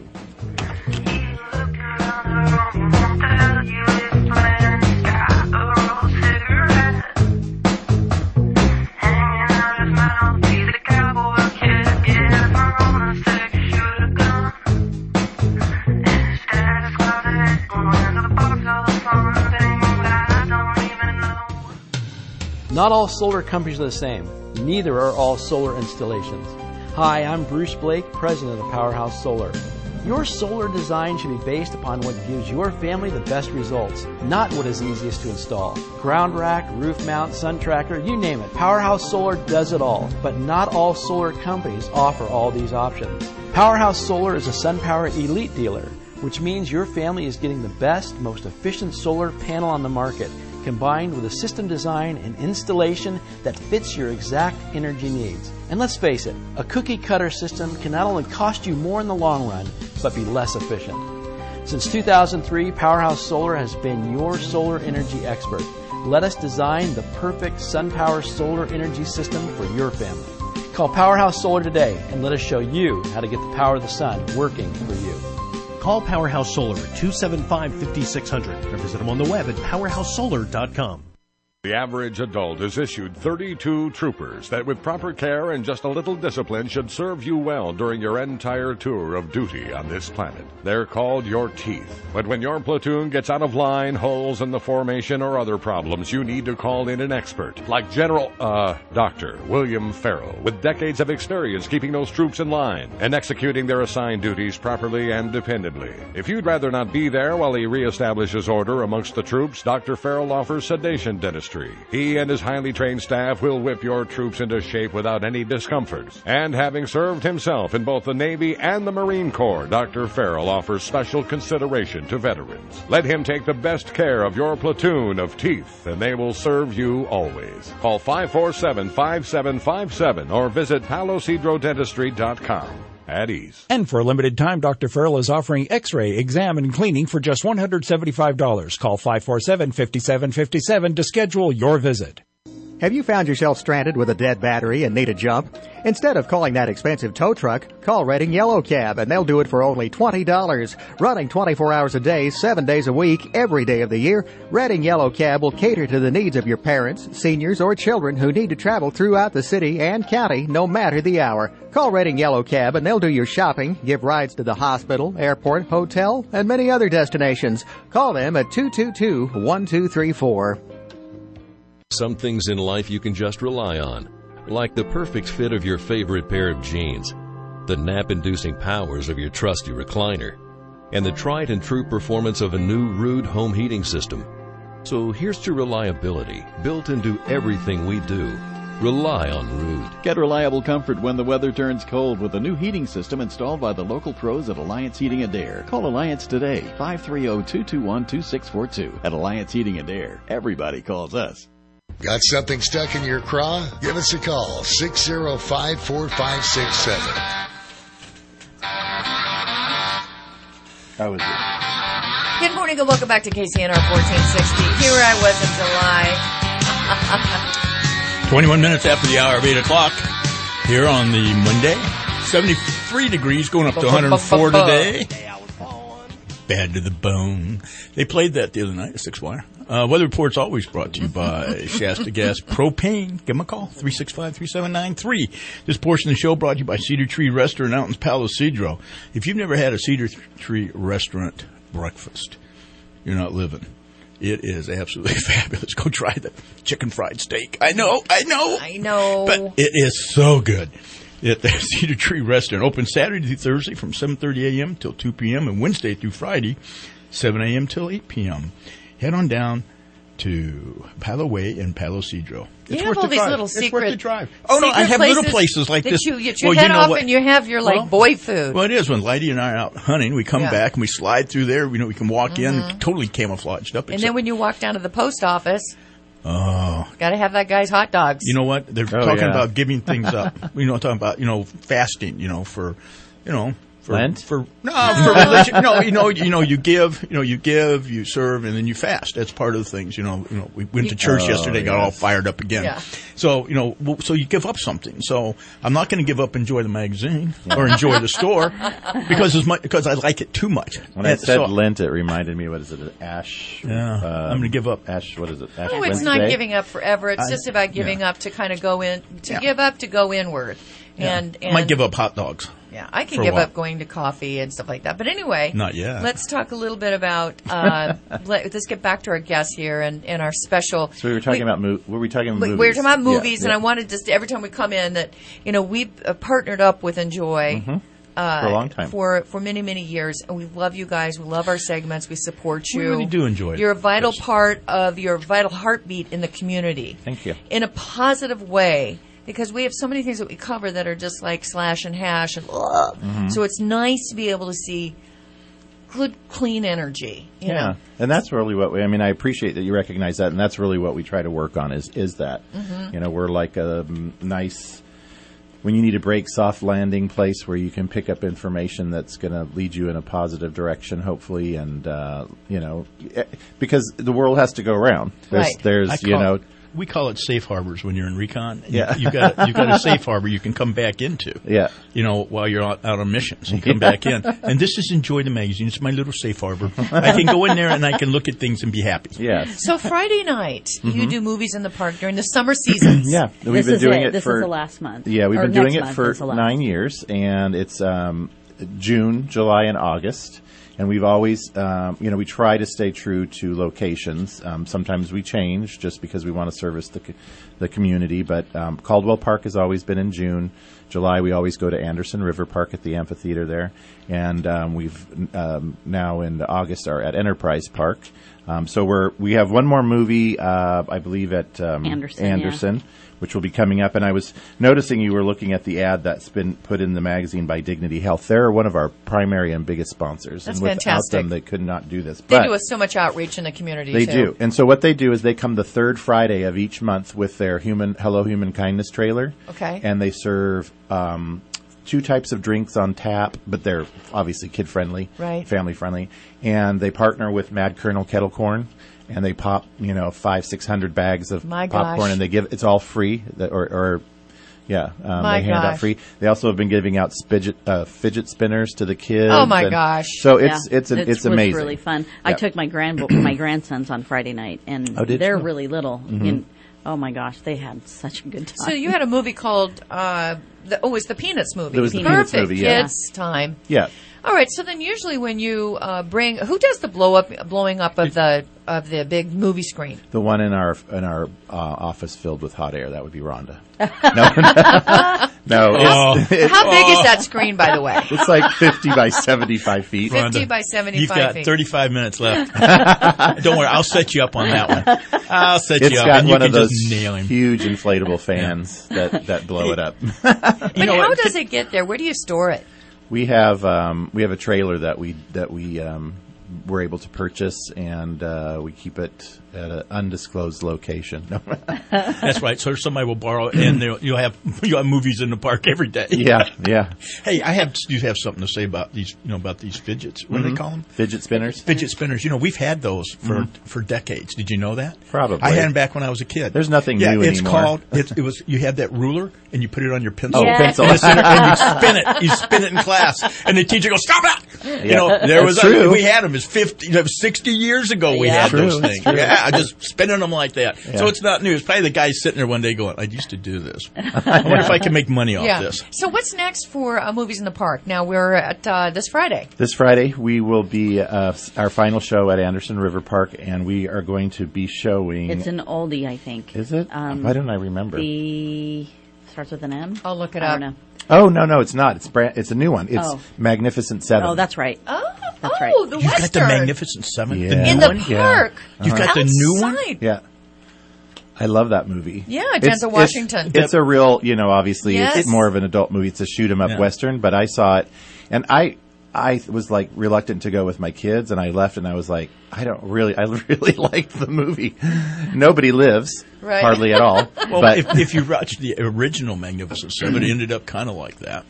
Not all solar companies are the same. Neither are all solar installations. Hi, I'm Bruce Blake, president of Powerhouse Solar. Your solar design should be based upon what gives your family the best results, not what is easiest to install. Ground rack, roof mount, sun tracker, you name it. Powerhouse Solar does it all, but not all solar companies offer all these options. Powerhouse Solar is a SunPower Elite dealer, which means your family is getting the best, most efficient solar panel on the market, combined with a system design and installation that fits your exact energy needs. And let's face it, a cookie cutter system can not only cost you more in the long run, but be less efficient. Since 2003, Powerhouse Solar has been your solar energy expert. Let us design the perfect SunPower solar energy system for your family. Call Powerhouse Solar today and let us show you how to get the power of the sun working for you. Call Powerhouse Solar at 275-5600 or visit them on the web at powerhousesolar.com. The average adult is issued 32 troopers that with proper care and just a little discipline should serve you well during your entire tour of duty on this planet. They're called your teeth. But when your platoon gets out of line, holes in the formation, or other problems, you need to call in an expert like Dr. William Farrell, with decades of experience keeping those troops in line and executing their assigned duties properly and dependably. If you'd rather not be there while he reestablishes order amongst the troops, Dr. Farrell offers sedation dentistry. He and his highly trained staff will whip your troops into shape without any discomforts. And having served himself in both the Navy and the Marine Corps, Dr. Farrell offers special consideration to veterans. Let him take the best care of your platoon of teeth, and they will serve you always. Call 547-5757 or visit palocidrodentistry.com. at ease. And for a limited time, Dr. Farrell is offering X-ray, exam, and cleaning for just $175. Call 547-5757 to schedule your visit. Have you found yourself stranded with a dead battery and need a jump? Instead of calling that expensive tow truck, call Redding Yellow Cab, and they'll do it for only $20. Running 24 hours a day, 7 days a week, every day of the year, Redding Yellow Cab will cater to the needs of your parents, seniors, or children who need to travel throughout the city and county, no matter the hour. Call Redding Yellow Cab, and they'll do your shopping, give rides to the hospital, airport, hotel, and many other destinations. Call them at 222-1234. Some things in life you can just rely on, like the perfect fit of your favorite pair of jeans, the nap-inducing powers of your trusty recliner, and the tried and true performance of a new Ruud home heating system. So here's to reliability built into everything we do. Rely on Ruud. Get reliable comfort when the weather turns cold with a new heating system installed by the local pros at Alliance Heating and Air. Call Alliance today, 530-221-2642. At Alliance Heating and Air, everybody calls us. Got something stuck in your craw? Give us a call, 605-4567. How was it? Good morning and welcome back to KCNR 1460. Here I was in July. 21 minutes after the hour of 8 o'clock here on the Monday. 73 degrees going up to 104 today. Bad to the bone. They played that the other night at 6 Wire. Weather Report's always brought to you by Shasta Gas Propane. Give them a call, 365-3793. This portion of the show brought to you by Cedar Tree Restaurant out in Palo Cedro. If you've never had a Cedar Tree Restaurant breakfast, you're not living. It is absolutely fabulous. Go try the chicken fried steak. I know. But it is so good. At the Cedar Tree Restaurant, open Saturday through Thursday from 7:30 a.m. till 2 p.m. and Wednesday through Friday, 7 a.m. till 8 p.m. Head on down to Palo Way in Palo Cedro. You have all these little secret. It's worth the drive. Oh no, I have little places like this. You head off and you have your boy food. Well, it is when Lighty and I are out hunting. We come back and we slide through there. We can walk in totally camouflaged up. And then when you walk down to the post office. Oh. Got to have that guy's hot dogs. You know what? They're talking about giving things up. Talking about, fasting, for Lent? For religion. No, you give, you serve, and then you fast. That's part of the things, we went to church yesterday, got all fired up again. Yeah. So, so you give up something. So I'm not going to give up Enjoy the Magazine or Enjoy the Store because I like it too much. When I said Lent, it reminded me, what is it, Ash? Yeah. I'm going to give up. Ash, what is it? Ash it's not giving up forever. It's just about giving up to kind of go in, give up to go inward. Yeah. And I might give up hot dogs. Yeah, I can give up going to coffee and stuff like that. But anyway, not yet. Let's talk a little bit about. Let's get back to our guest here and our special. So we were talking about movies. We were talking about movies, and I wanted just every time we come in that we've partnered up with Enjoy. For a long time. For many years. And we love you guys. We love our segments. We support you. We really do enjoy it. You're a vital part of your vital heartbeat in the community. Thank you. In a positive way. Because we have so many things that we cover that are just like slash and hash. And so it's nice to be able to see good, clean energy. You know? And that's really what I appreciate that you recognize that. And that's really what we try to work on is that. We're like a nice, when you need a break, soft landing place where you can pick up information that's going to lead you in a positive direction, hopefully. And, because the world has to go around. We call it safe harbors when you're in recon. Yeah. You've got a safe harbor you can come back into. Yeah. While you're out on missions. You come back in. And this is Enjoy the Magazine. It's my little safe harbor. I can go in there and I can look at things and be happy. Yeah. So Friday night, you do movies in the park during the summer seasons. Yeah. We've been doing it this for is the last month. Yeah, we've been doing it for 9 years, and it's June, July, and August. And we've always, we try to stay true to locations. Sometimes we change just because we want to service the community. But Caldwell Park has always been in June. July, we always go to Anderson River Park at the amphitheater there. And we've now in August are at Enterprise Park. So we have one more movie, I believe, at Anderson. Which will be coming up. And I was noticing you were looking at the ad that's been put in the magazine by Dignity Health. They're one of our primary and biggest sponsors. That's and without fantastic. them, they could not do this. They do so much outreach in the community, They do. And so what they do is they come the third Friday of each month with their Hello Human Kindness trailer. Okay. And they serve 2 types of drinks on tap, but they're obviously kid-friendly, Right. family-friendly. And they partner with Mad Colonel Kettle Corn, and they pop, 500-600 bags of My popcorn, gosh. and they give it's all free, they My hand out gosh. free. They also have been giving out fidget spinners to the kids. Oh, my and gosh. So Yeah, it's it was amazing. really fun. I Yeah. took my my grandsons on Friday night, and Oh, did they're you? really little. Mhm. And oh my gosh, they had such a good time. So you had a movie called it's the Peanuts movie. It was the Peanuts Perfect movie, yeah. kids time. Yeah. All right. So then, usually when you bring, who does the blowing up of the big movie screen? The one in our office filled with hot air, that would be Rhonda. No. How big is that screen, by the way? It's like 50 by 75 feet. 50 by 75 You've got feet. 35 minutes left. Don't worry, I'll set you up on that one. I'll set It's you up, got and you one can of those just nail him. huge inflatable fans that blow it up. But how does it get there? Where do you store it? We have a trailer that we were able to purchase, and we keep it at an undisclosed location. No. That's right. So somebody will borrow it, and you'll have movies in the park every day. Yeah. Hey, you have something to say about these fidgets? What do they call them? Fidget spinners. Fidget spinners. We've had those for decades. Did you know that? Probably. I had them back when I was a kid. There's nothing new anymore. It's called. It was. You had that ruler, and you put it on your pencil. Oh, pencil. And you spin it. You spin it in class, and the teacher goes, "Stop it!" Yeah. There was. That's true. We had them. It's 60 years ago. We had those things. Yeah, just spinning them like that. Yeah. So it's not new. It's probably the guy sitting there one day going, "I used to do this. I wonder if I can make money off this." So what's next for movies in the park? Now we're at this Friday. This Friday, we will be our final show at Anderson River Park, and we are going to be showing... It's an oldie, I think. Is it? Why don't I remember? Starts with an M? I'll look it I up. don't know. Oh, no, it's not. It's a new one. It's Magnificent Seven. Oh, that's right. That's right. The You've got the Western. Magnificent Seven? Yeah. The new In the one? park. Yeah. You've got the new one? Outside. Yeah. I love that movie. Yeah, It's- Denzel Washington. It's a real, obviously Yes. it's more of an adult movie. It's a shoot 'em up Yeah. Western, but I saw it, and I was like reluctant to go with my kids, and I left, and I was like, I really liked the movie. Nobody lives, Right. hardly at all. Well, but if you watch the original Magnificent Seven, it ended up kind of like that.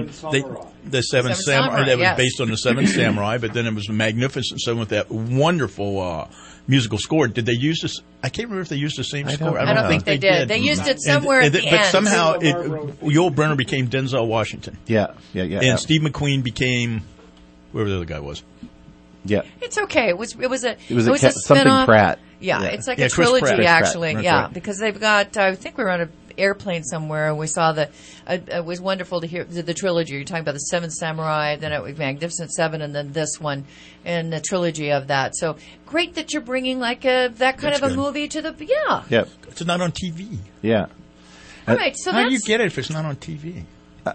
The Seven Samurai, that was yes. based on the Seven Samurai, but then it was the Magnificent Seven with that wonderful musical score. Did they use this? I can't remember if they used the same score. I don't think they did. They used it somewhere at the but end. somehow Yul Brynner became Denzel Washington. yeah. And Steve McQueen became whoever the other guy was. Yeah. It's okay. It was a something spin-off. Pratt. Yeah, Yeah. it's like Yeah, a Chris trilogy Pratt. Chris actually. Pratt. Yeah, That's right. because they've got. I think we were on an airplane somewhere and we saw it was wonderful to hear the trilogy. You're talking about the Seven Samurai, then it was Magnificent Seven, and then this one, and the trilogy of that. So great that you're bringing like that kind That's of a good. movie to the Yeah. It's not on TV. Yeah. All right, so How do you that's get it if it's not on TV?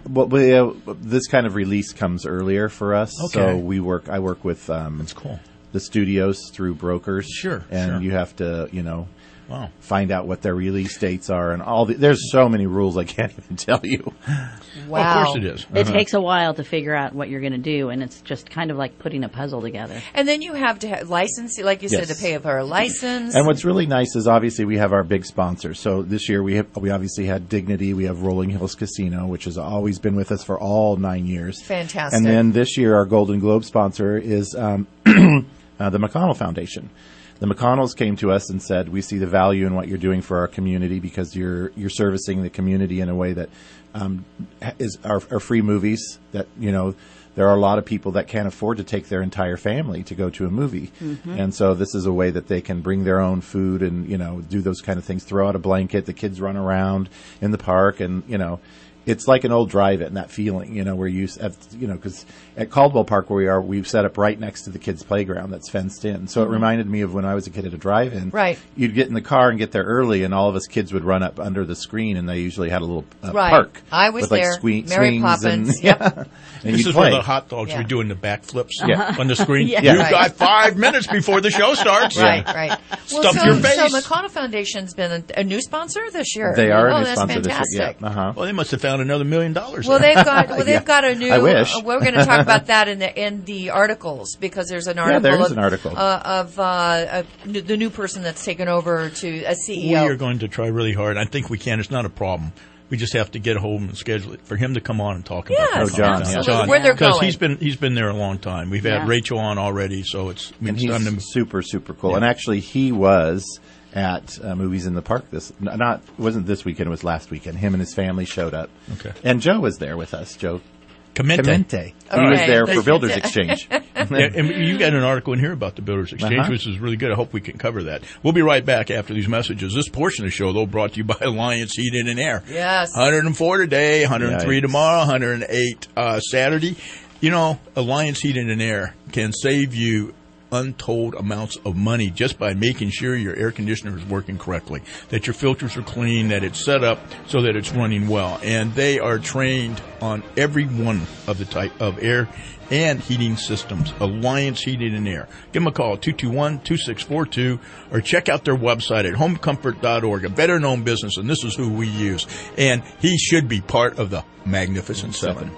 This kind of release comes earlier for us. Okay. So I work with That's cool. the studios through brokers. Sure, And sure. you have to, Wow. find out what their release dates are and there's so many rules I can't even tell you. wow. Well, of course it is. It takes a while to figure out what you're going to do, and it's just kind of like putting a puzzle together. And then you have to have license, like you said, Yes. to pay for a license. And what's really nice is obviously we have our big sponsors. So this year we obviously had Dignity. We have Rolling Hills Casino, which has always been with us for all 9 years. Fantastic. And then this year our Golden Globe sponsor is the McConnell Foundation. The McConnells came to us and said, we see the value in what you're doing for our community because you're servicing the community in a way that are free movies that, there are a lot of people that can't afford to take their entire family to go to a movie. Mm-hmm. And so this is a way that they can bring their own food and, do those kind of things, throw out a blanket, the kids run around in the park and, it's like an old drive-in, that feeling, where because at Caldwell Park where we are, we've set up right next to the kids' playground that's fenced in. So it reminded me of when I was a kid at a drive-in. Right. You'd get in the car and get there early, and all of us kids would run up under the screen, and they usually had a little Right. park. I was with like there. swings Mary Poppins. And, Yep. and This you'd is play. where the hot dogs Yeah. were doing the backflips Yeah. on the screen. Yeah. You Right. got 5 minutes before the show starts. Right, right. Stuff your face. So McConnell Foundation's been a new sponsor this year. They are a new that's sponsor fantastic. this year. Yeah. Uh-huh. Well, they must have found another $1 million. Well, they've got a new. I wish. We're going to talk about that in the articles because there's an article. there is an article. of the new person that's taken over to as We CEO. are going to try really hard. I think we can. It's not a problem. We just have to get a hold of him and schedule it for him to come on and talk about Yes, that. John, absolutely. John, Where they're because going. he's been there a long time. We've had Rachel on already, so it's he's time to super cool. Yeah. And actually, he was at Movies in the Park it wasn't this weekend, it was last weekend. Him and his family showed up. Okay. And Joe was there with us. Joe Clemente. He was there for Builders Exchange. And you got an article in here about the Builders Exchange, which is really good. I hope we can cover that. We'll be right back after these messages. This portion of the show, though, brought to you by Alliance Heating and Air. Yes. 104 today, 103 tomorrow, 108 Saturday. You know, Alliance Heating and Air can save you untold amounts of money just by making sure your air conditioner is working correctly, that your filters are clean, that it's set up so that it's running well. And they are trained on every one of the type of air and heating systems. Alliance Heating and Air. Give them a call, 221-2642, or check out their website at homecomfort.org, a better-known business, and this is who we use. And he should be part of the Magnificent Seven.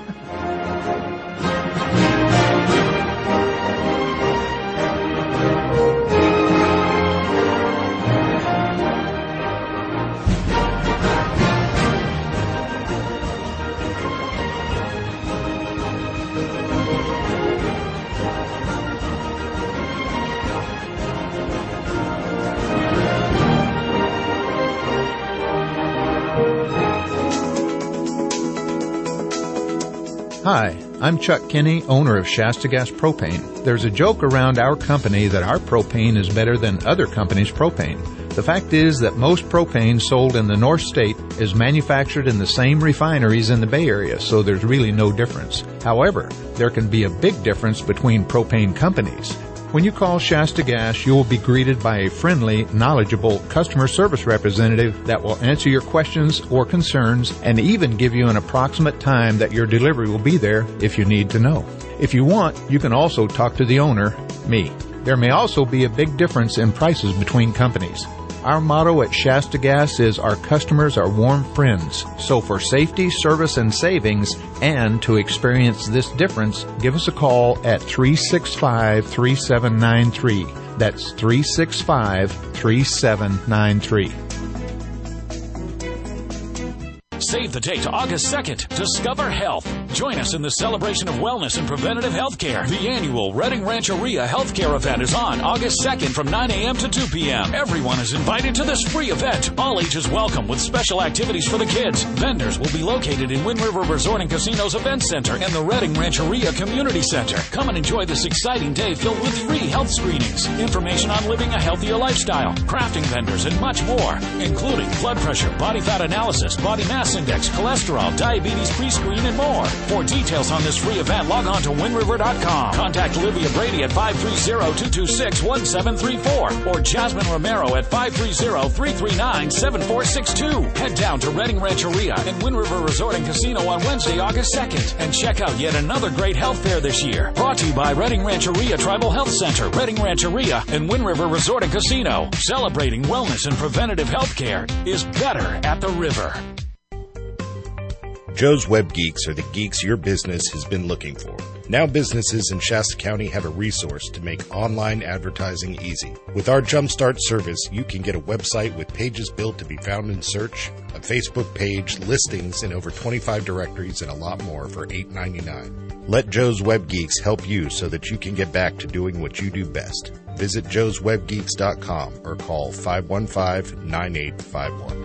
Hi, I'm Chuck Kinney, owner of Shasta Gas Propane. There's a joke around our company that our propane is better than other companies' propane. The fact is that most propane sold in the North State is manufactured in the same refineries in the Bay Area, so there's really no difference. However, there can be a big difference between propane companies. When you call Shasta Gas, you will be greeted by a friendly, knowledgeable customer service representative that will answer your questions or concerns and even give you an approximate time that your delivery will be there if you need to know. If you want, you can also talk to the owner, me. There may also be a big difference in prices between companies. Our motto at Shasta Gas is our customers are warm friends. So for safety, service, and savings, and to experience this difference, give us a call at 365-3793. That's 365-3793. Save the date, August 2nd. Discover Health. Join us in the celebration of wellness and preventative health care. The annual Redding Rancheria Healthcare event is on August 2nd from 9 a.m. to 2 p.m. Everyone is invited to this free event. All ages welcome with special activities for the kids. Vendors will be located in Wind River Resort and Casino's Event Center and the Redding Rancheria Community Center. Come and enjoy this exciting day filled with free health screenings, information on living a healthier lifestyle, crafting vendors, and much more, including blood pressure, body fat analysis, body mass index, cholesterol, diabetes pre-screen, and more. For details on this free event, log on to windriver.com. Contact Olivia Brady at 530-226-1734 or Jasmine Romero at 530-339-7462. Head down to Redding Rancheria and Wind River Resort and Casino on Wednesday, August 2nd, and check out yet another great health fair this year. Brought to you by Redding Rancheria Tribal Health Center, Redding Rancheria, and Wind River Resort and Casino. Celebrating wellness and preventative health care is better at the river. Joe's Web Geeks are the geeks your business has been looking for. Now businesses in Shasta County have a resource to make online advertising easy. With our Jumpstart service, you can get a website with pages built to be found in search, a Facebook page, listings in over 25 directories, and a lot more for $8.99. Let Joe's Web Geeks help you so that you can get back to doing what you do best. Visit joeswebgeeks.com or call 515-9851.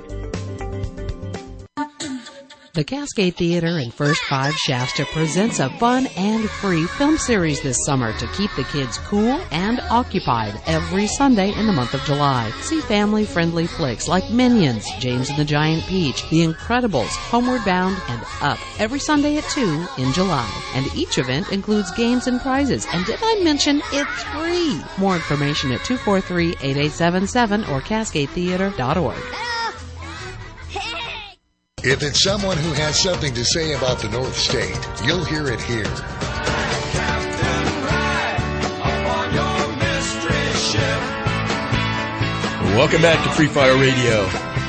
The Cascade Theater in First 5 Shasta presents a fun and free film series this summer to keep the kids cool and occupied every Sunday in the month of July. See family-friendly flicks like Minions, James and the Giant Peach, The Incredibles, Homeward Bound, and Up every Sunday at 2 in July. And each event includes games and prizes. And did I mention it's free? More information at 243-8877 or cascadetheater.org. If it's someone who has something to say about the North State, you'll hear it here. Welcome back to Free Fire Radio.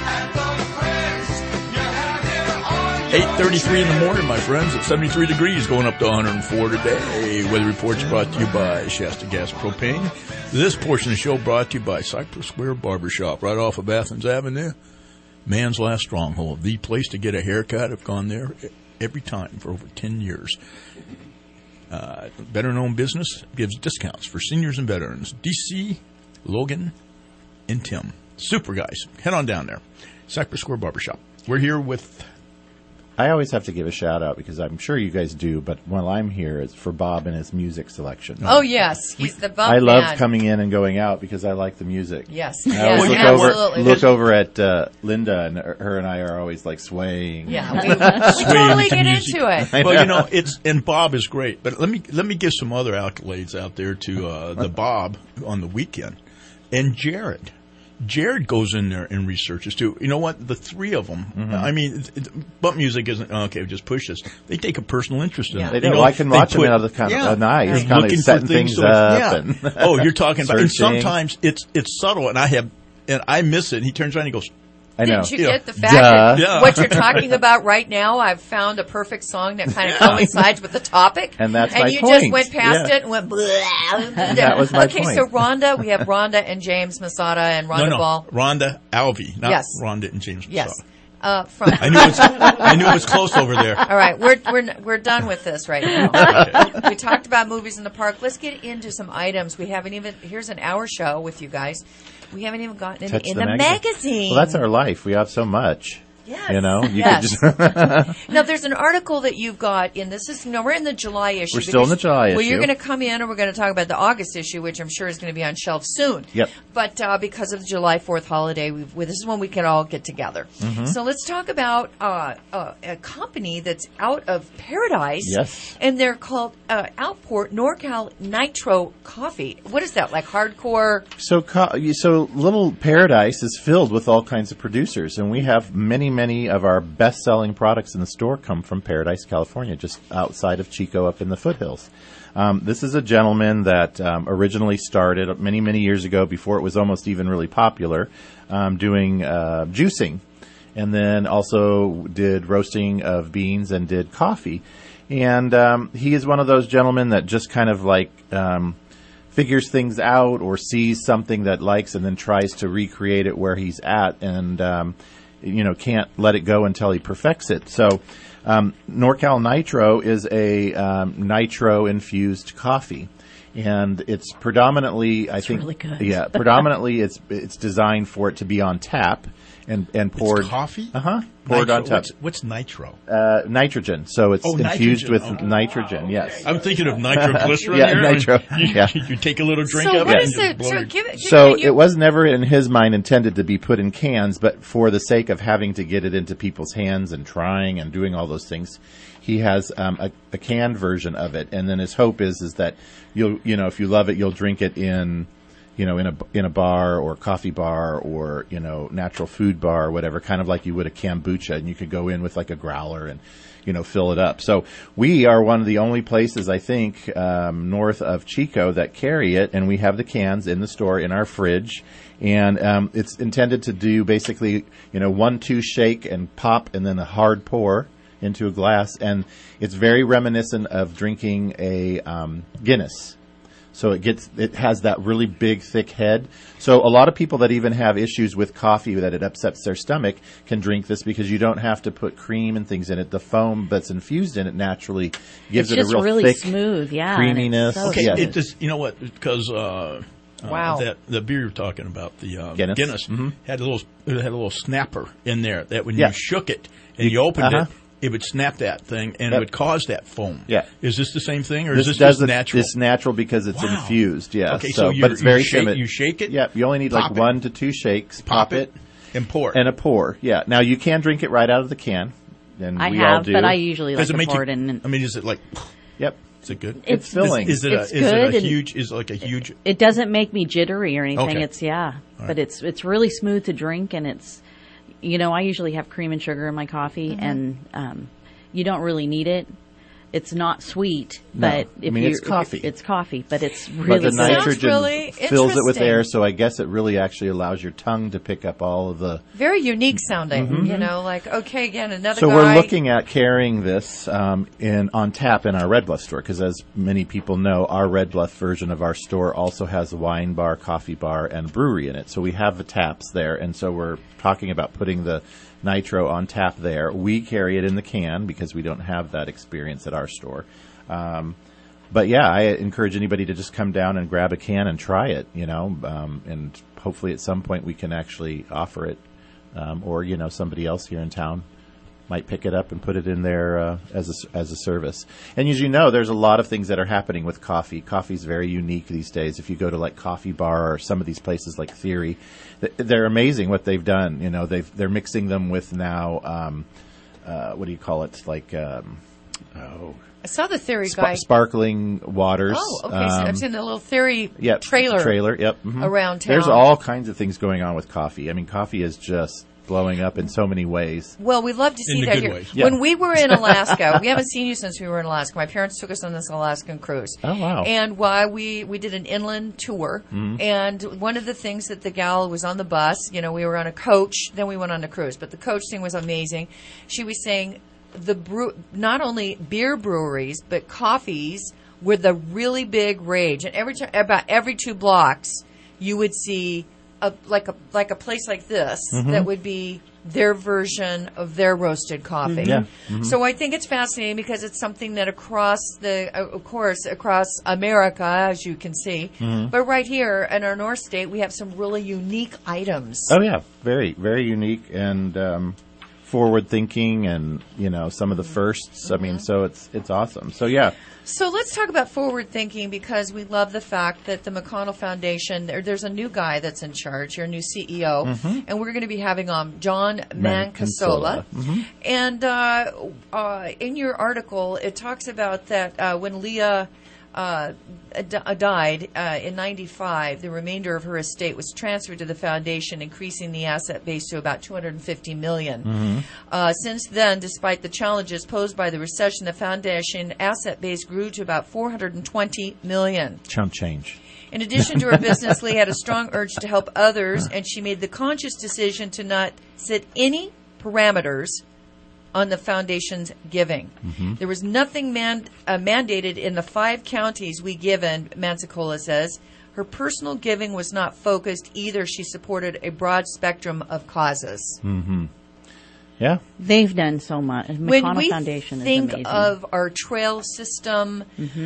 8:33 in the morning, my friends. It's 73 degrees, going up to 104 today. Weather reports brought to you by Shasta Gas Propane. This portion of the show brought to you by Cypress Square Barbershop, right off of Athens Avenue. Man's Last Stronghold, the place to get a haircut. I've gone there every time for over 10 years. Better Known Business gives discounts for seniors and veterans. DC, Logan, and Tim. Super guys. Head on down there. Cypress Square Barbershop. We're here with... I always have to give a shout out because I'm sure you guys do, but while I'm here, it's for Bob and his music selection. Oh, yes. He's the bump I love man. coming in and going out because I like the music. Yes. I always Absolutely. look over at Linda, and her and I are always like swaying. Yeah, we totally get into it. Well, and Bob is great, but let me give some other accolades out there to the Bob on the weekend, and Jared. Jared goes in there and researches too. You know what? The three of them. Mm-hmm. I mean, bump music isn't okay. Just push this. They take a personal interest in it. They do. I can watch them out of the kind of nice, kind of setting things up. And oh, you're talking about. And searching. sometimes it's subtle, and I miss it. And he turns around and he goes, I know. Didn't you get the fact that what you're talking about right now, I've found a perfect song that kind of coincides with the topic. And that's my point. And you just went past it and went, blah. That was my point. point. So Rhonda, we have Rhonda and James Masada and Rhonda Ball. Rhonda Alvey, not yes. Rhonda and James Masada. Yes. I knew it was close over there. All right, we're done with this right now. We talked about movies in the park. Let's get into some items. We haven't even. Here's an hour show with you guys. We haven't even gotten in the magazine. Well, that's our life. We have so much. Yes. You know, you yes. could just Now, there's an article that you've got in this. Is we're in the July issue. We're still in the July issue. Well, you're going to come in, and we're going to talk about the August issue, which I'm sure is going to be on shelves soon. Yep. But because of the July 4th holiday, this is when we can all get together. Mm-hmm. So let's talk about a company that's out of Paradise. Yes. And they're called Outport NorCal Nitro Coffee. What is that, like hardcore? So Little Paradise is filled with all kinds of producers, and we have many of our best-selling products in the store come from Paradise, California, just outside of Chico up in the foothills. This is a gentleman that originally started many years ago, before it was almost even really popular, doing juicing, and then also did roasting of beans and did coffee. And he is one of those gentlemen that just kind of like figures things out or sees something that likes and then tries to recreate it where he's at, and can't let it go until he perfects it. So NorCal Nitro is a nitro-infused coffee. And it's predominantly, really good. Yeah, predominantly it's designed for it to be on tap and poured. It's coffee? Poured nitro. on top. What's nitro? Nitrogen. So it's infused with nitrogen, yes. I'm thinking of nitroglycerin. Yeah, nitro. Yeah. You take a little drink so of what it. Is it? So it was never in his mind intended to be put in cans, but for the sake of having to get it into people's hands and trying and doing all those things, he has a canned version of it. And then his hope is that if you love it, you'll drink it in a bar or coffee bar or, natural food bar or whatever, kind of like you would a kombucha, and you could go in with like a growler and, fill it up. So we are one of the only places, I think, north of Chico that carry it, and we have the cans in the store in our fridge. And it's intended to do basically, 1-2 shake and pop and then a hard pour into a glass. And it's very reminiscent of drinking a Guinness. So it has that really big, thick head. So a lot of people that even have issues with coffee, that it upsets their stomach, can drink this because you don't have to put cream and things in it. The foam that's infused in it naturally gives it a real really thick, smooth, creaminess. So okay, yes. it just, you know what? Because wow, the beer you're talking about, the Guinness, had a little snapper in there that when you shook it and you opened it, it would snap that thing, and it would cause that foam. Yeah. Is this the same thing, or is this just natural? It's natural because it's infused, yeah. Okay, but it's very shake, similar. you shake it? Yeah, you only need like 1 to 2 shakes. Pop it. And pour. And a pour, yeah. Now, you can drink it right out of the can. And I we have, all do. but I usually like to pour it in. I mean, is it like... Yep. Is it good? It's filling. Is it a huge... It doesn't make me jittery or anything. Okay. It's, right. But it's really smooth to drink, and it's, I usually have cream and sugar in my coffee, and you don't really need it. It's not sweet, No. but I mean, it's coffee. It's coffee, but it's But really the good. nitrogen really fills it with interesting. air, so I guess it really actually allows your tongue to pick up all of the... Very unique sounding, Mhm. you know, like, okay, again, another So guy. we're looking at carrying this on tap in our Red Bluff store, because as many people know, our Red Bluff version of our store also has a wine bar, coffee bar, and brewery in it. So we have the taps there, and so we're talking about putting the nitro on tap there. We carry it in the can because we don't have that experience at our store. But yeah, I encourage anybody to just come down and grab a can and try it, you know, and hopefully at some point we can actually offer it, or, you know, somebody else here in town might pick it up and put it in there as a service. And as you know, there's a lot of things that are happening with coffee. Coffee's very unique these days. If you go to like Coffee Bar or some of these places like Theory, they're amazing what they've done. You know, they're mixing them with now, what do you call it? Like, I saw the Theory guy. Sparkling waters. Oh, okay. So I've seen the little Theory Yep, trailer. Yep. Mhm. Around town. There's all kinds of things going on with coffee. I mean, coffee is just blowing up in so many ways. Well, we'd love to see In the that good here. ways. Yeah. When we were in Alaska, we haven't seen you since we were in Alaska. My parents took us on this Alaskan cruise. Oh, wow. And while we did an inland tour, Mhm. and one of the things that the gal was on the bus, you know, we were on a coach, then we went on a cruise, but the coach thing was amazing. She was saying not only beer breweries, but coffees were the really big rage. And about every 2 blocks, you would see a place like this Mhm. that would be their version of their roasted coffee. Yeah. Mhm. So I think it's fascinating because it's something that across America, as you can see, Mhm. but right here in our North State, we have some really unique items. Oh yeah, very, very unique and forward thinking, and you know, some of the firsts. I mean, so it's awesome. So yeah. So let's talk about forward thinking, because we love the fact that the McConnell Foundation, there's a new guy that's in charge, your new CEO, Mhm. and we're going to be having John Mancasola. Mhm. And in your article, it talks about that when Leah died in 95, the remainder of her estate was transferred to the foundation, increasing the asset base to about $250 million. Since then, despite the challenges posed by the recession, the foundation asset base grew to about $420 million. Chump change. In addition to her business, Lee had a strong urge to help others, and she made the conscious decision to not set any parameters on the foundation's giving. Mhm. There was nothing mandated in the 5 counties we give in, Mancasola says. Her personal giving was not focused either. She supported a broad spectrum of causes. Mm-hmm. Yeah. They've done so much. When McConnell we Foundation think is amazing. of our trail system,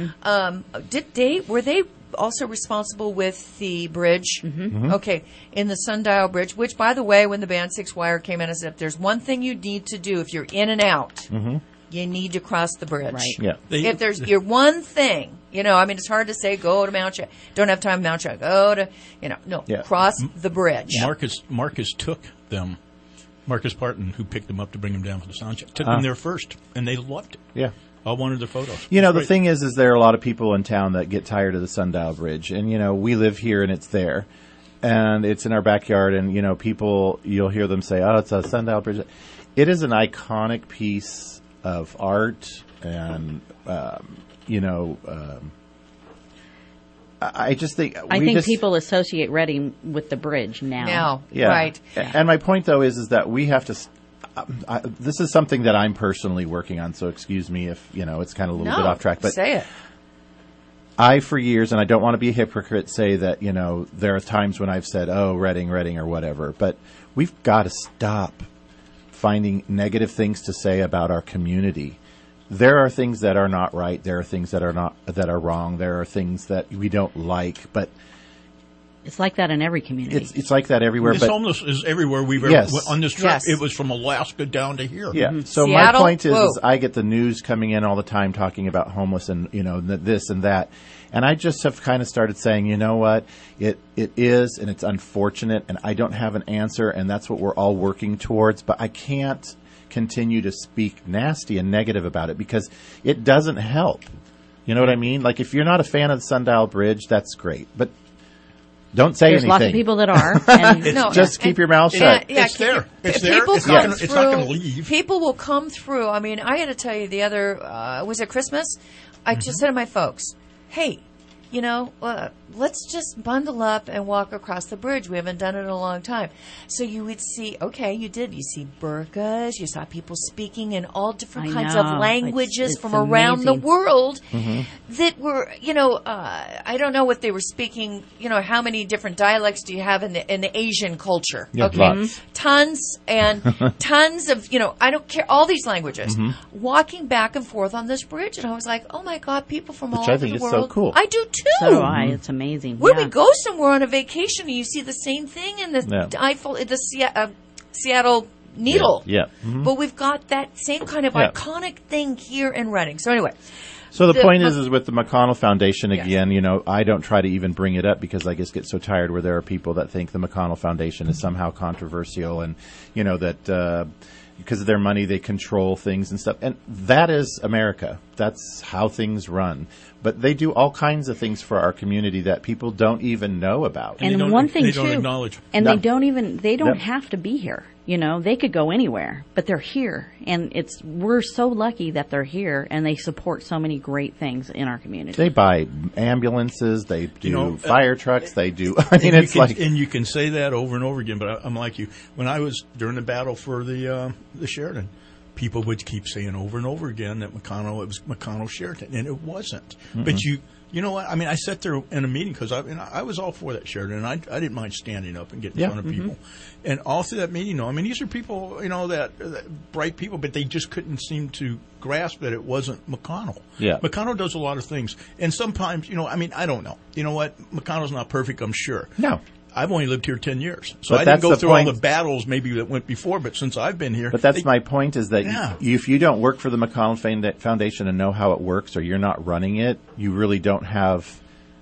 were they also responsible with the bridge? Mhm. Okay, in the Sundial Bridge, which, by the way, when the Band 6 wire came in, I said, if there's one thing you need to do if you're in and out, Mm-hmm. you need to cross the bridge. Right. Yeah. If there's your one thing, you know, I mean, it's hard to say, go to Mount Chuck. Don't have time to Mount Chuck. Go to, you know, no, Yeah. cross the bridge. Marcus took them. Marcus Parton, who picked them up to bring them down for the soundcheck, took Ah. them there first, and they loved it. Yeah. All wanted their photos. You know, the Great. thing is there are a lot of people in town that get tired of the Sundial Bridge. And, you know, we live here and it's there. And it's in our backyard. And, you know, people, you'll hear them say, oh, it's a Sundial Bridge. It is an iconic piece of art. And, I just think... I think people associate Reading with the bridge now. Yeah. Right. And my point, though, is that we have to... this is something that I'm personally working on, so excuse me if, you know, it's kind of a little bit off track. But say it. I, for years, and I don't want to be a hypocrite, say that, you know, there are times when I've said, oh, Reading, or whatever. But we've got to stop finding negative things to say about our community. There are things that are not right. There are things that are wrong. There are things that we don't like. But it's like that in every community. It's like that everywhere. This but homeless is everywhere we've ever Yes. on this trip. Yes. It was from Alaska down to here. Yeah. So my point is I get the news coming in all the time talking about homeless and, you know, this and that. And I just have kind of started saying, you know what, it is, and it's unfortunate, and I don't have an answer, and that's what we're all working towards. But I can't continue to speak nasty and negative about it because it doesn't help. You know what I mean? Like, if you're not a fan of the Sundial Bridge, that's great. But Don't say There's anything. lots of people that are. And Just keep your mouth shut. It's there. It's there. People It's come not through. going to leave. People will come through. I mean, I got to tell you, the other was it Christmas? I just said to my folks, "Hey, let's just bundle up and walk across the bridge. We haven't done it in a long time." So you would see, you did. You see burqas. You saw people speaking in all different kinds of languages from around the world that were, I don't know what they were speaking. How many different dialects do you have in the Asian culture? Yeah, lots. Tons and tons of, I don't care, all these languages. Walking back and forth on this bridge, and I was like, oh my God, people from all over the world. Which I think is so cool. I do too. So do I. It's amazing. When we go somewhere on a vacation and you see the same thing in the Seattle Needle. Yeah. But we've got that same kind of iconic thing here in Reading. So anyway. So the point is with the McConnell Foundation, again, I don't try to even bring it up because I just get so tired where there are people that think the McConnell Foundation is somehow controversial and, that because of their money they control things and stuff. And that is America. That's how things run. But they do all kinds of things for our community that people don't even know about. And one thing they too, don't acknowledge. And they don't have to be here. They could go anywhere, but they're here, and we're so lucky that they're here, and they support so many great things in our community. They buy ambulances, they do fire trucks, they do. And you can say that over and over again. But I'm like you. When I was during the battle for the Sheridan, people would keep saying over and over again that it was McConnell Sheridan, and it wasn't. Mm-hmm. But you know what? I mean, I sat there in a meeting because I was all for that Sheridan, and I didn't mind standing up and getting in front of people. And all through that meeting, these are people, that bright people, but they just couldn't seem to grasp that it wasn't McConnell. Yeah. McConnell does a lot of things. And sometimes, I don't know. You know what? McConnell's not perfect, I'm sure. No. I've only lived here 10 years. So but I didn't go through all the battles maybe that went before, but since I've been here. But that's my point is that if you don't work for the McConnell Foundation and know how it works or you're not running it, you really don't have,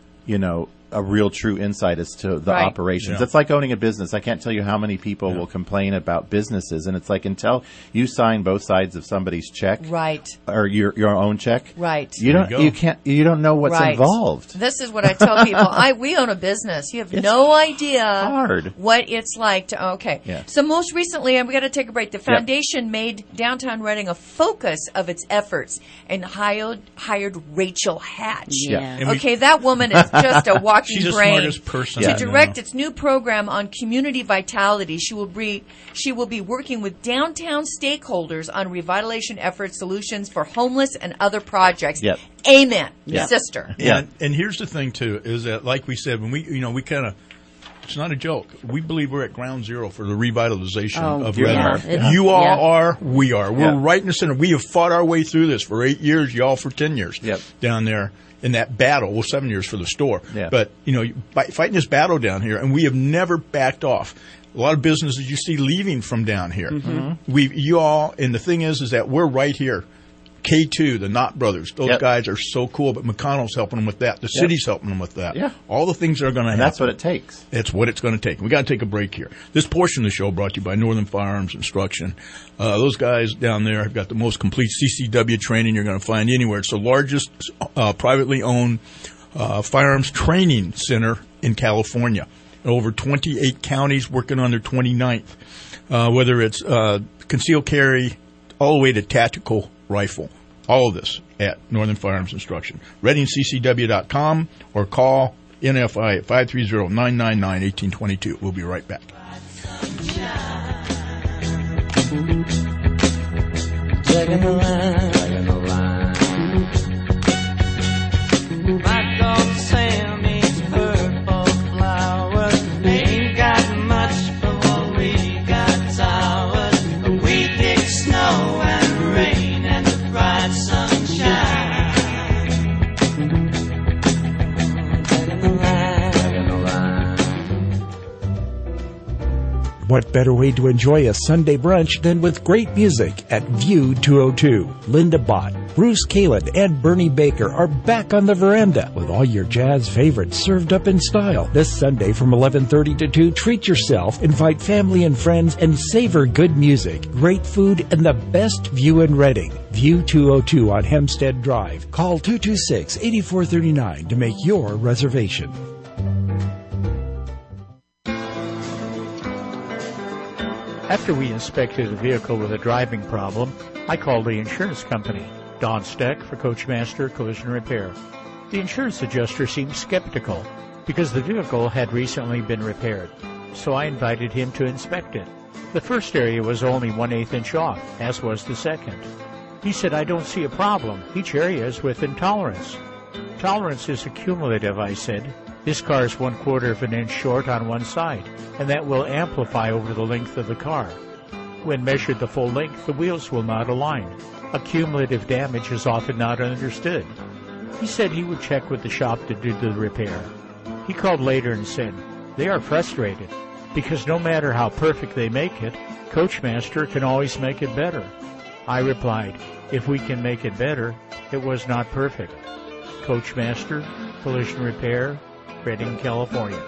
a real true insight as to the operations. Yeah. It's like owning a business. I can't tell you how many people will complain about businesses, and it's like until you sign both sides of somebody's check, or your own check, you don't know what's involved. This is what I tell people. We own a business. You have no idea what it's like to. So most recently, and we got to take a break. The foundation made downtown Reading a focus of its efforts and hired Rachel Hatch. That woman is just a walking She's the brain smartest person to direct its new program on community vitality. She will be working with downtown stakeholders on revitalization efforts, solutions for homeless and other projects. Amen, sister. And here's the thing too, is that like we said, when we kind of, it's not a joke. We believe we're at ground zero for the revitalization of Reading. You all are. We are. We're right in the center. We have fought our way through this for 8 years. Y'all for 10 years down there in that battle. Well, 7 years for the store. But fighting this battle down here, and we have never backed off. A lot of businesses you see leaving from down here. You all, and the thing is that we're right here. K2, the Knott brothers, those guys are so cool, but McConnell's helping them with that. The city's helping them with that. All the things that are going to happen. That's what it takes. It's what it's going to take. We got to take a break here. This portion of the show brought to you by Northern Firearms Instruction. Those guys down there have got the most complete CCW training you're going to find anywhere. It's the largest privately owned firearms training center in California. Over 28 counties working on their 29th. Whether it's concealed carry all the way to tactical rifle. All of this at Northern Firearms Instruction. ReadingCCW.com or call NFI at 530-999-1822. We'll be right back. Taking the line. My dog Sam eats purple flowers. Ain't got much, but what we got towers. We dig snow and rain and the bright sunshine. Taking the line. What better way to enjoy a Sunday brunch than with great music at View 202? Linda Bott, Bruce Kalin, and Bernie Baker are back on the veranda with all your jazz favorites served up in style. This Sunday from 11:30 to 2, treat yourself, invite family and friends, and savor good music, great food, and the best view in Reading. View 202 on Hempstead Drive. Call 226-8439 to make your reservation. After we inspected a vehicle with a driving problem, I called the insurance company, Don Steck for Coachmaster Collision Repair. The insurance adjuster seemed skeptical because the vehicle had recently been repaired, so I invited him to inspect it. The first area was only 1/8 inch off, as was the second. He said, I don't see a problem. Each area is within tolerance. Tolerance is accumulative, I said. This car is 1/4 of an inch short on one side, and that will amplify over the length of the car. When measured the full length, the wheels will not align. Accumulative damage is often not understood. He said he would check with the shop to do the repair. He called later and said, they are frustrated because no matter how perfect they make it, Coachmaster can always make it better. I replied, if we can make it better, it was not perfect. Coachmaster, Collision Repair, Redding, California.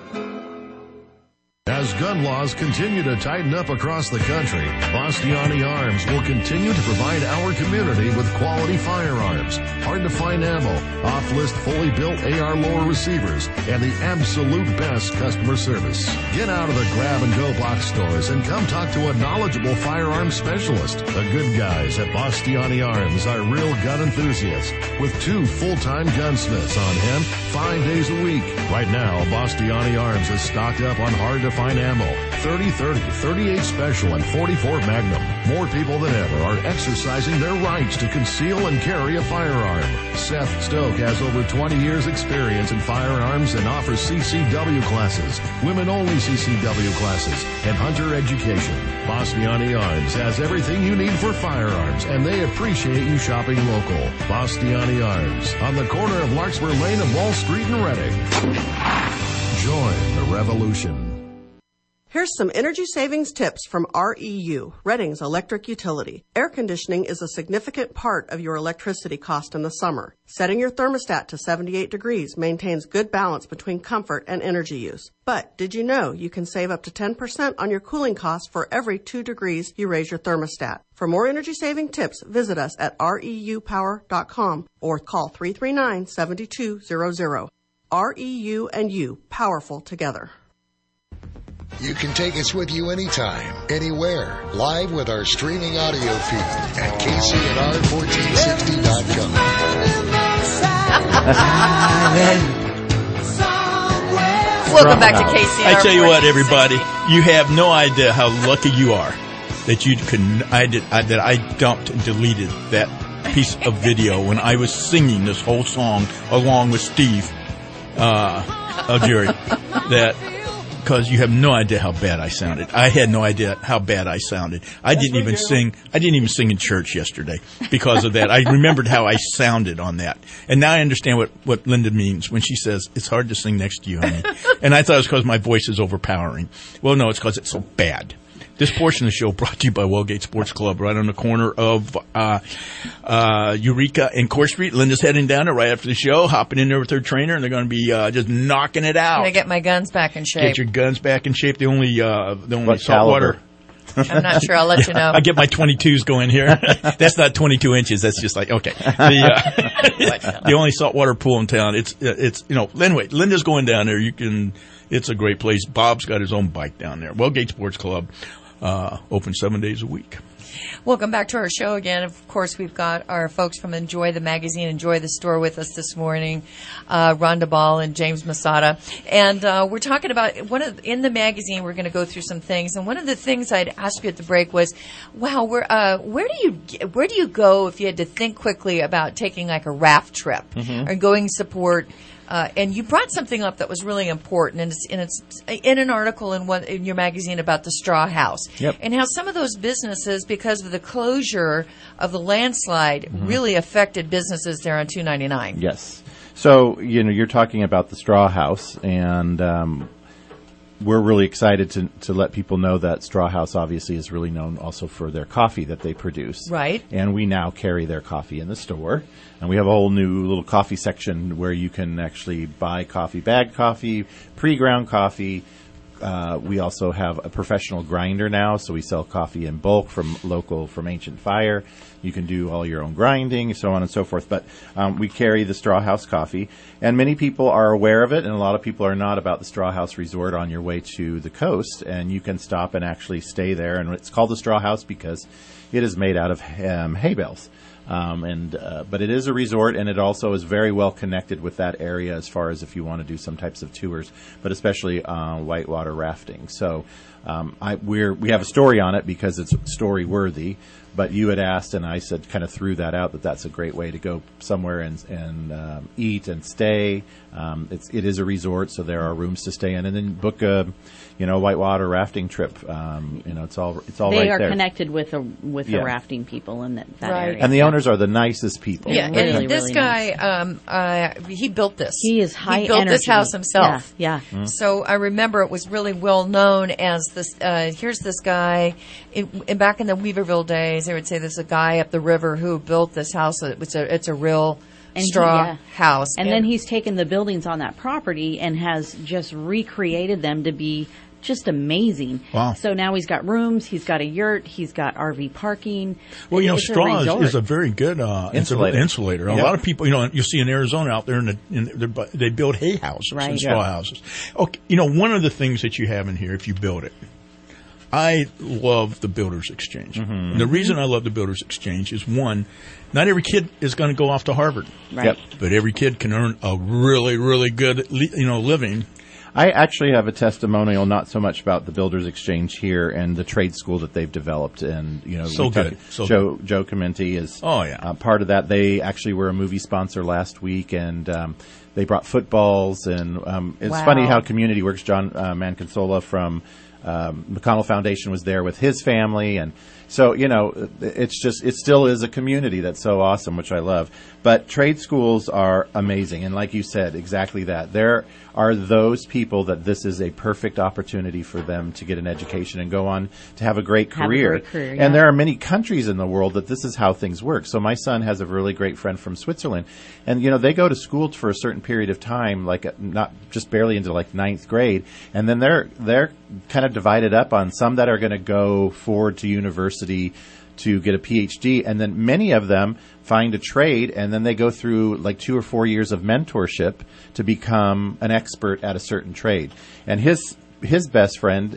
As gun laws continue to tighten up across the country, Bastiani Arms will continue to provide our community with quality firearms, hard-to-find ammo, off-list fully built AR lower receivers, and the absolute best customer service. Get out of the grab-and-go box stores and come talk to a knowledgeable firearms specialist. The good guys at Bastiani Arms are real gun enthusiasts with 2 full-time gunsmiths on hand 5 days a week. Right now, Bastiani Arms is stocked up on hard-to-find ammo, 30-30, 38 Special, and 44 Magnum. More people than ever are exercising their rights to conceal and carry a firearm. Seth Stoke has over 20 years experience in firearms and offers CCW classes, women-only CCW classes, and hunter education. Bastiani Arms has everything you need for firearms, and they appreciate you shopping local. Bastiani Arms, on the corner of Larkspur Lane and Wall Street in Redding. Join the revolution. Here's some energy savings tips from REU, Redding's electric utility. Air conditioning is a significant part of your electricity cost in the summer. Setting your thermostat to 78 degrees maintains good balance between comfort and energy use. But did you know you can save up to 10% on your cooling costs for every 2 degrees you raise your thermostat? For more energy saving tips, visit us at reupower.com or call 339-7200. REU and you, powerful together. You can take us with you anytime, anywhere, live with our streaming audio feed at KCNR1460.com. Welcome back to KCNR. I tell you what, everybody, you have no idea how lucky you are that you that I dumped and deleted that piece of video when I was singing this whole song along with Steve Jerry. Because you have no idea how bad I sounded. I had no idea how bad I sounded. I didn't even sing in church yesterday because of that. I remembered how I sounded on that. And now I understand what Linda means when she says, it's hard to sing next to you, honey. And I thought it was because my voice is overpowering. Well, no, it's because it's so bad. This portion of the show brought to you by Wellgate Sports Club, right on the corner of Eureka and Court Street. Linda's heading down there right after the show, hopping in there with her trainer, and they're going to be just knocking it out. I'm going to get my guns back in shape. Get your guns back in shape. The only saltwater. I'm not sure. I'll let you know. I get my 22s going here. That's not 22 inches. That's just like, okay. The only saltwater pool in town. It's anyway, Linda's going down there. It's a great place. Bob's got his own bike down there. Wellgate Sports Club. Open 7 days a week. Welcome back to our show again. Of course, we've got our folks from Enjoy the Magazine, Enjoy the Store with us this morning, Rhonda Ball and James Masada. And we're talking about in the magazine, we're going to go through some things. And one of the things I'd asked you at the break was, wow, where do you go if you had to think quickly about taking like a raft trip or going support? And you brought something up that was really important, and it's in an article in your magazine about the Straw House, and how some of those businesses, because of the closure of the landslide, really affected businesses there on 299. Yes. So you're talking about the Straw House, and we're really excited to let people know that Straw House obviously is really known also for their coffee that they produce. Right. And we now carry their coffee in the store. And we have a whole new little coffee section where you can actually buy coffee, bagged coffee, pre-ground coffee, We also have a professional grinder now, so we sell coffee in bulk from Ancient Fire. You can do all your own grinding, so on and so forth. But we carry the Straw House coffee, and many people are aware of it, and a lot of people are not, about the Straw House Resort on your way to the coast. And you can stop and actually stay there. And it's called the Straw House because it is made out of hay bales. But it is a resort, and it also is very well connected with that area as far as if you want to do some types of tours, but especially whitewater rafting. So we have a story on it because it's story worthy. But you had asked, and I said, kind of threw that out, that that's a great way to go somewhere and eat and stay. It is a resort, so there are rooms to stay in, and then book a whitewater rafting trip. It's all right there. They are connected with the rafting people in that area. And the owners are the nicest people. Yeah, really, and this really guy, nice. He built this. He is high He built energy. this house himself. Yeah. So I remember it was really well known as this. Here's this guy. Back in the Weaverville days, they would say there's a guy up the river who built this house. It's a real straw house. And then he's taken the buildings on that property and has just recreated them to be just amazing. Wow. So now he's got rooms, he's got a yurt, he's got RV parking. Well, It's a straw resort. is a very good insulator. A lot of people, you see in Arizona out there, they build hay houses and straw houses. Okay, one of the things that you have in here, if you build it, I love the Builders Exchange. And the reason I love the Builders Exchange is, one, not every kid is going to go off to Harvard, but every kid can earn a really, really good, living. I actually have a testimonial, not so much about the Builders Exchange here and the trade school that they've developed, and Joe Comenti is part of that. They actually were a movie sponsor last week, and they brought footballs, and it's funny how community works. John Manconsola from McConnell Foundation was there with his family, and so it still is a community that's so awesome, which I love. But trade schools are amazing, and like you said, exactly that. There are those people that this is a perfect opportunity for them to get an education and go on to have a great career. And there are many countries in the world that this is how things work. So my son has a really great friend from Switzerland, and they go to school for a certain period of time, like not just barely into like 9th grade, and then they're kind of divided up on some that are going to go forward to university to get a PhD, and then many of them find a trade, and then they go through like 2 or 4 years of mentorship to become an expert at a certain trade. And his best friend,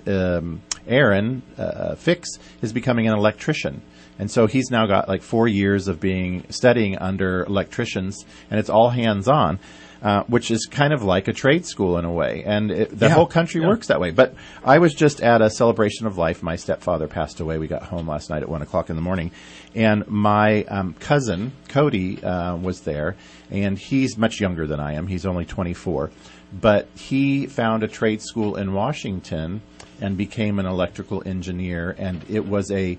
Aaron Fix, is becoming an electrician. And so he's now got like 4 years of studying under electricians, and it's all hands-on. Which is kind of like a trade school in a way. And the whole country works that way. But I was just at a celebration of life. My stepfather passed away. We got home last night at 1 o'clock in the morning. And my cousin, Cody, was there. And he's much younger than I am. He's only 24. But he found a trade school in Washington and became an electrical engineer. And it was a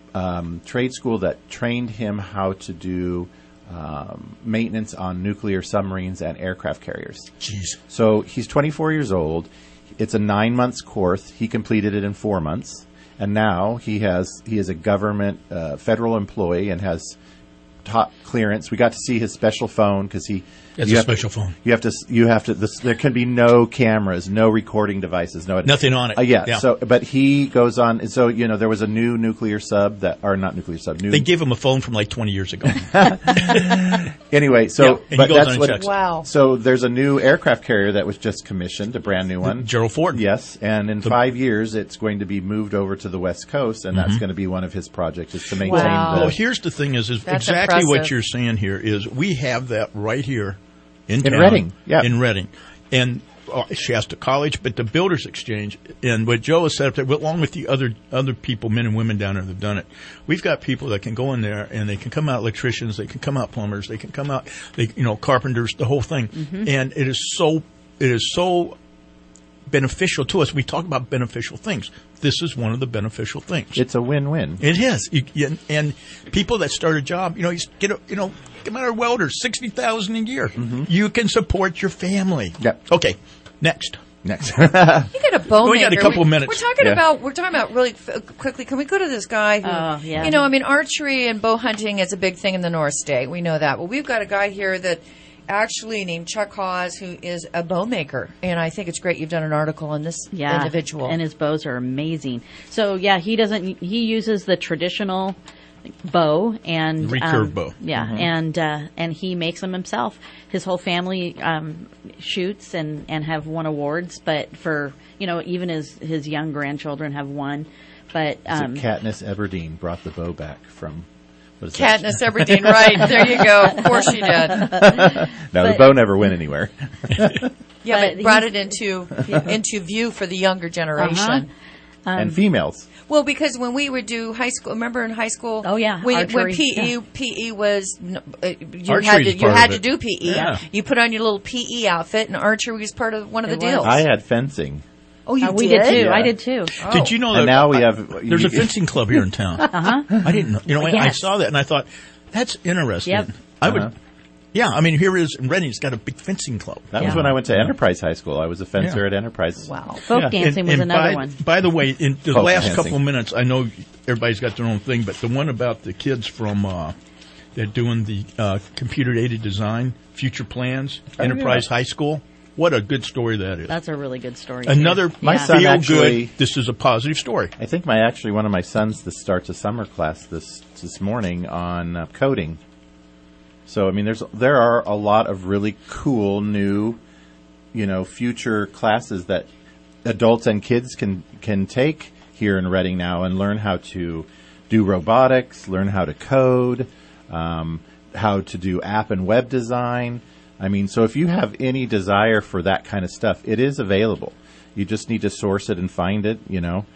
trade school that trained him how to do maintenance on nuclear submarines and aircraft carriers. Jeez. So he's 24 years old. It's a 9-month course. He completed it in 4 months, and now he is a government federal employee and has top clearance. We got to see his special phone because it's a special phone. You have to. There can be no cameras, no recording devices, nothing on it. Yeah. So, but he goes on. And so there was a new nuclear sub They gave him a phone from like 20 years ago. Anyway, so but that's what. Wow. So there's a new aircraft carrier that was just commissioned, a brand new one. Gerald Ford. Yes, and in 5 years, it's going to be moved over to the West Coast, and that's going to be one of his projects, is to maintain. Well, here's the thing: is exactly what you're saying here. Is we have that right here. In Reading, in Reading, and Shasta College, but the Builders Exchange, and what Joe has set up there, along with the other people, men and women down there that have done it. We've got people that can go in there and they can come out electricians, they can come out plumbers, they can come out, carpenters, the whole thing, and it is so beneficial to us. We talk about beneficial things. This is one of the beneficial things. It's a win-win. It is, and people that start a job, you come out of welders, $60,000 a year. You can support your family. Yep. Okay, next. You got a bone. We got a couple of minutes. We're talking about really quickly. Can we go to this guy who, archery and bow hunting is a big thing in the North State. We know that. Well, we've got a guy here that actually named Chuck Hawes, who is a bow maker, and I think it's great you've done an article on this individual. And his bows are amazing. So he uses the traditional bow and recurve bow. Yeah, and he makes them himself. His whole family shoots and have won awards, but for even his young grandchildren have won. But Katniss Everdeen brought the bow back from. Katniss Everdeen, right? There you go. Of course she did. No, the bow never went anywhere. Yeah, but brought it into view for the younger generation and females. Well, because when we would do high school, remember in high school? Oh yeah, when PE was you had to do PE. Yeah. You put on your little PE outfit, and archery was part of one of the deals. I had fencing. Oh, you we did too. Yeah. I did too. Oh. Did you know that? And now we have. There's a fencing club here in town. I didn't know. You know, I saw that and I thought that's interesting. Yep. I would. Yeah, I mean, here is in Reading. It's got a big fencing club. That was when I went to Enterprise High School. I was a fencer at Enterprise. Wow. Folk dancing was another one. By the way, in the last couple of minutes, I know everybody's got their own thing, but the one about the kids from they're doing the computer-aided design, future plans, Enterprise High School. What a good story that is. That's a really good story. Another my son feel actually, good. This is a positive story. I think one of my sons starts a summer class this morning on coding. So I mean, there are a lot of really cool new, future classes that adults and kids can take here in Reading now and learn how to do robotics, learn how to code, how to do app and web design. I mean, so if you have any desire for that kind of stuff, it is available. You just need to source it and find it,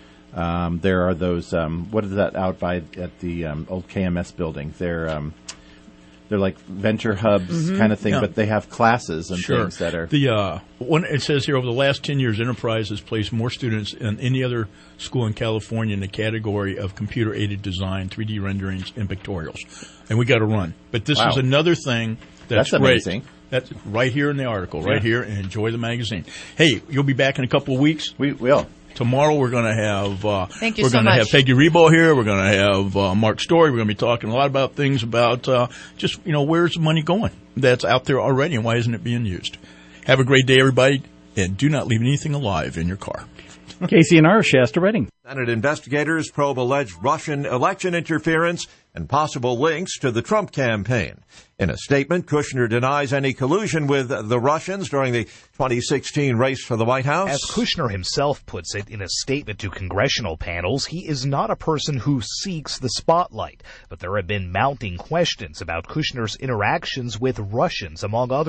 There are those, what is that out by at the old KMS building? They're like venture hubs kind of thing, but they have classes and things that are... It says here, over the last 10 years, Enterprise has placed more students than any other school in California in the category of computer-aided design, 3D renderings, and pictorials. And we got to run. But this is another thing that's amazing. Great. That's right here in the article, right here, and enjoy the magazine. Hey, you'll be back in a couple of weeks. We will. Tomorrow we're going to have Thank you we're so going to much. have Peggy Rebo here. We're going to have Mark Story. We're going to be talking a lot about things about just where's the money going that's out there already and why isn't it being used. Have a great day, everybody, and do not leave anything alive in your car. KCNR, Shasta, Reading. Senate investigators probe alleged Russian election interference and possible links to the Trump campaign. In a statement, Kushner denies any collusion with the Russians during the 2016 race for the White House. As Kushner himself puts it in a statement to congressional panels, he is not a person who seeks the spotlight. But there have been mounting questions about Kushner's interactions with Russians, among others.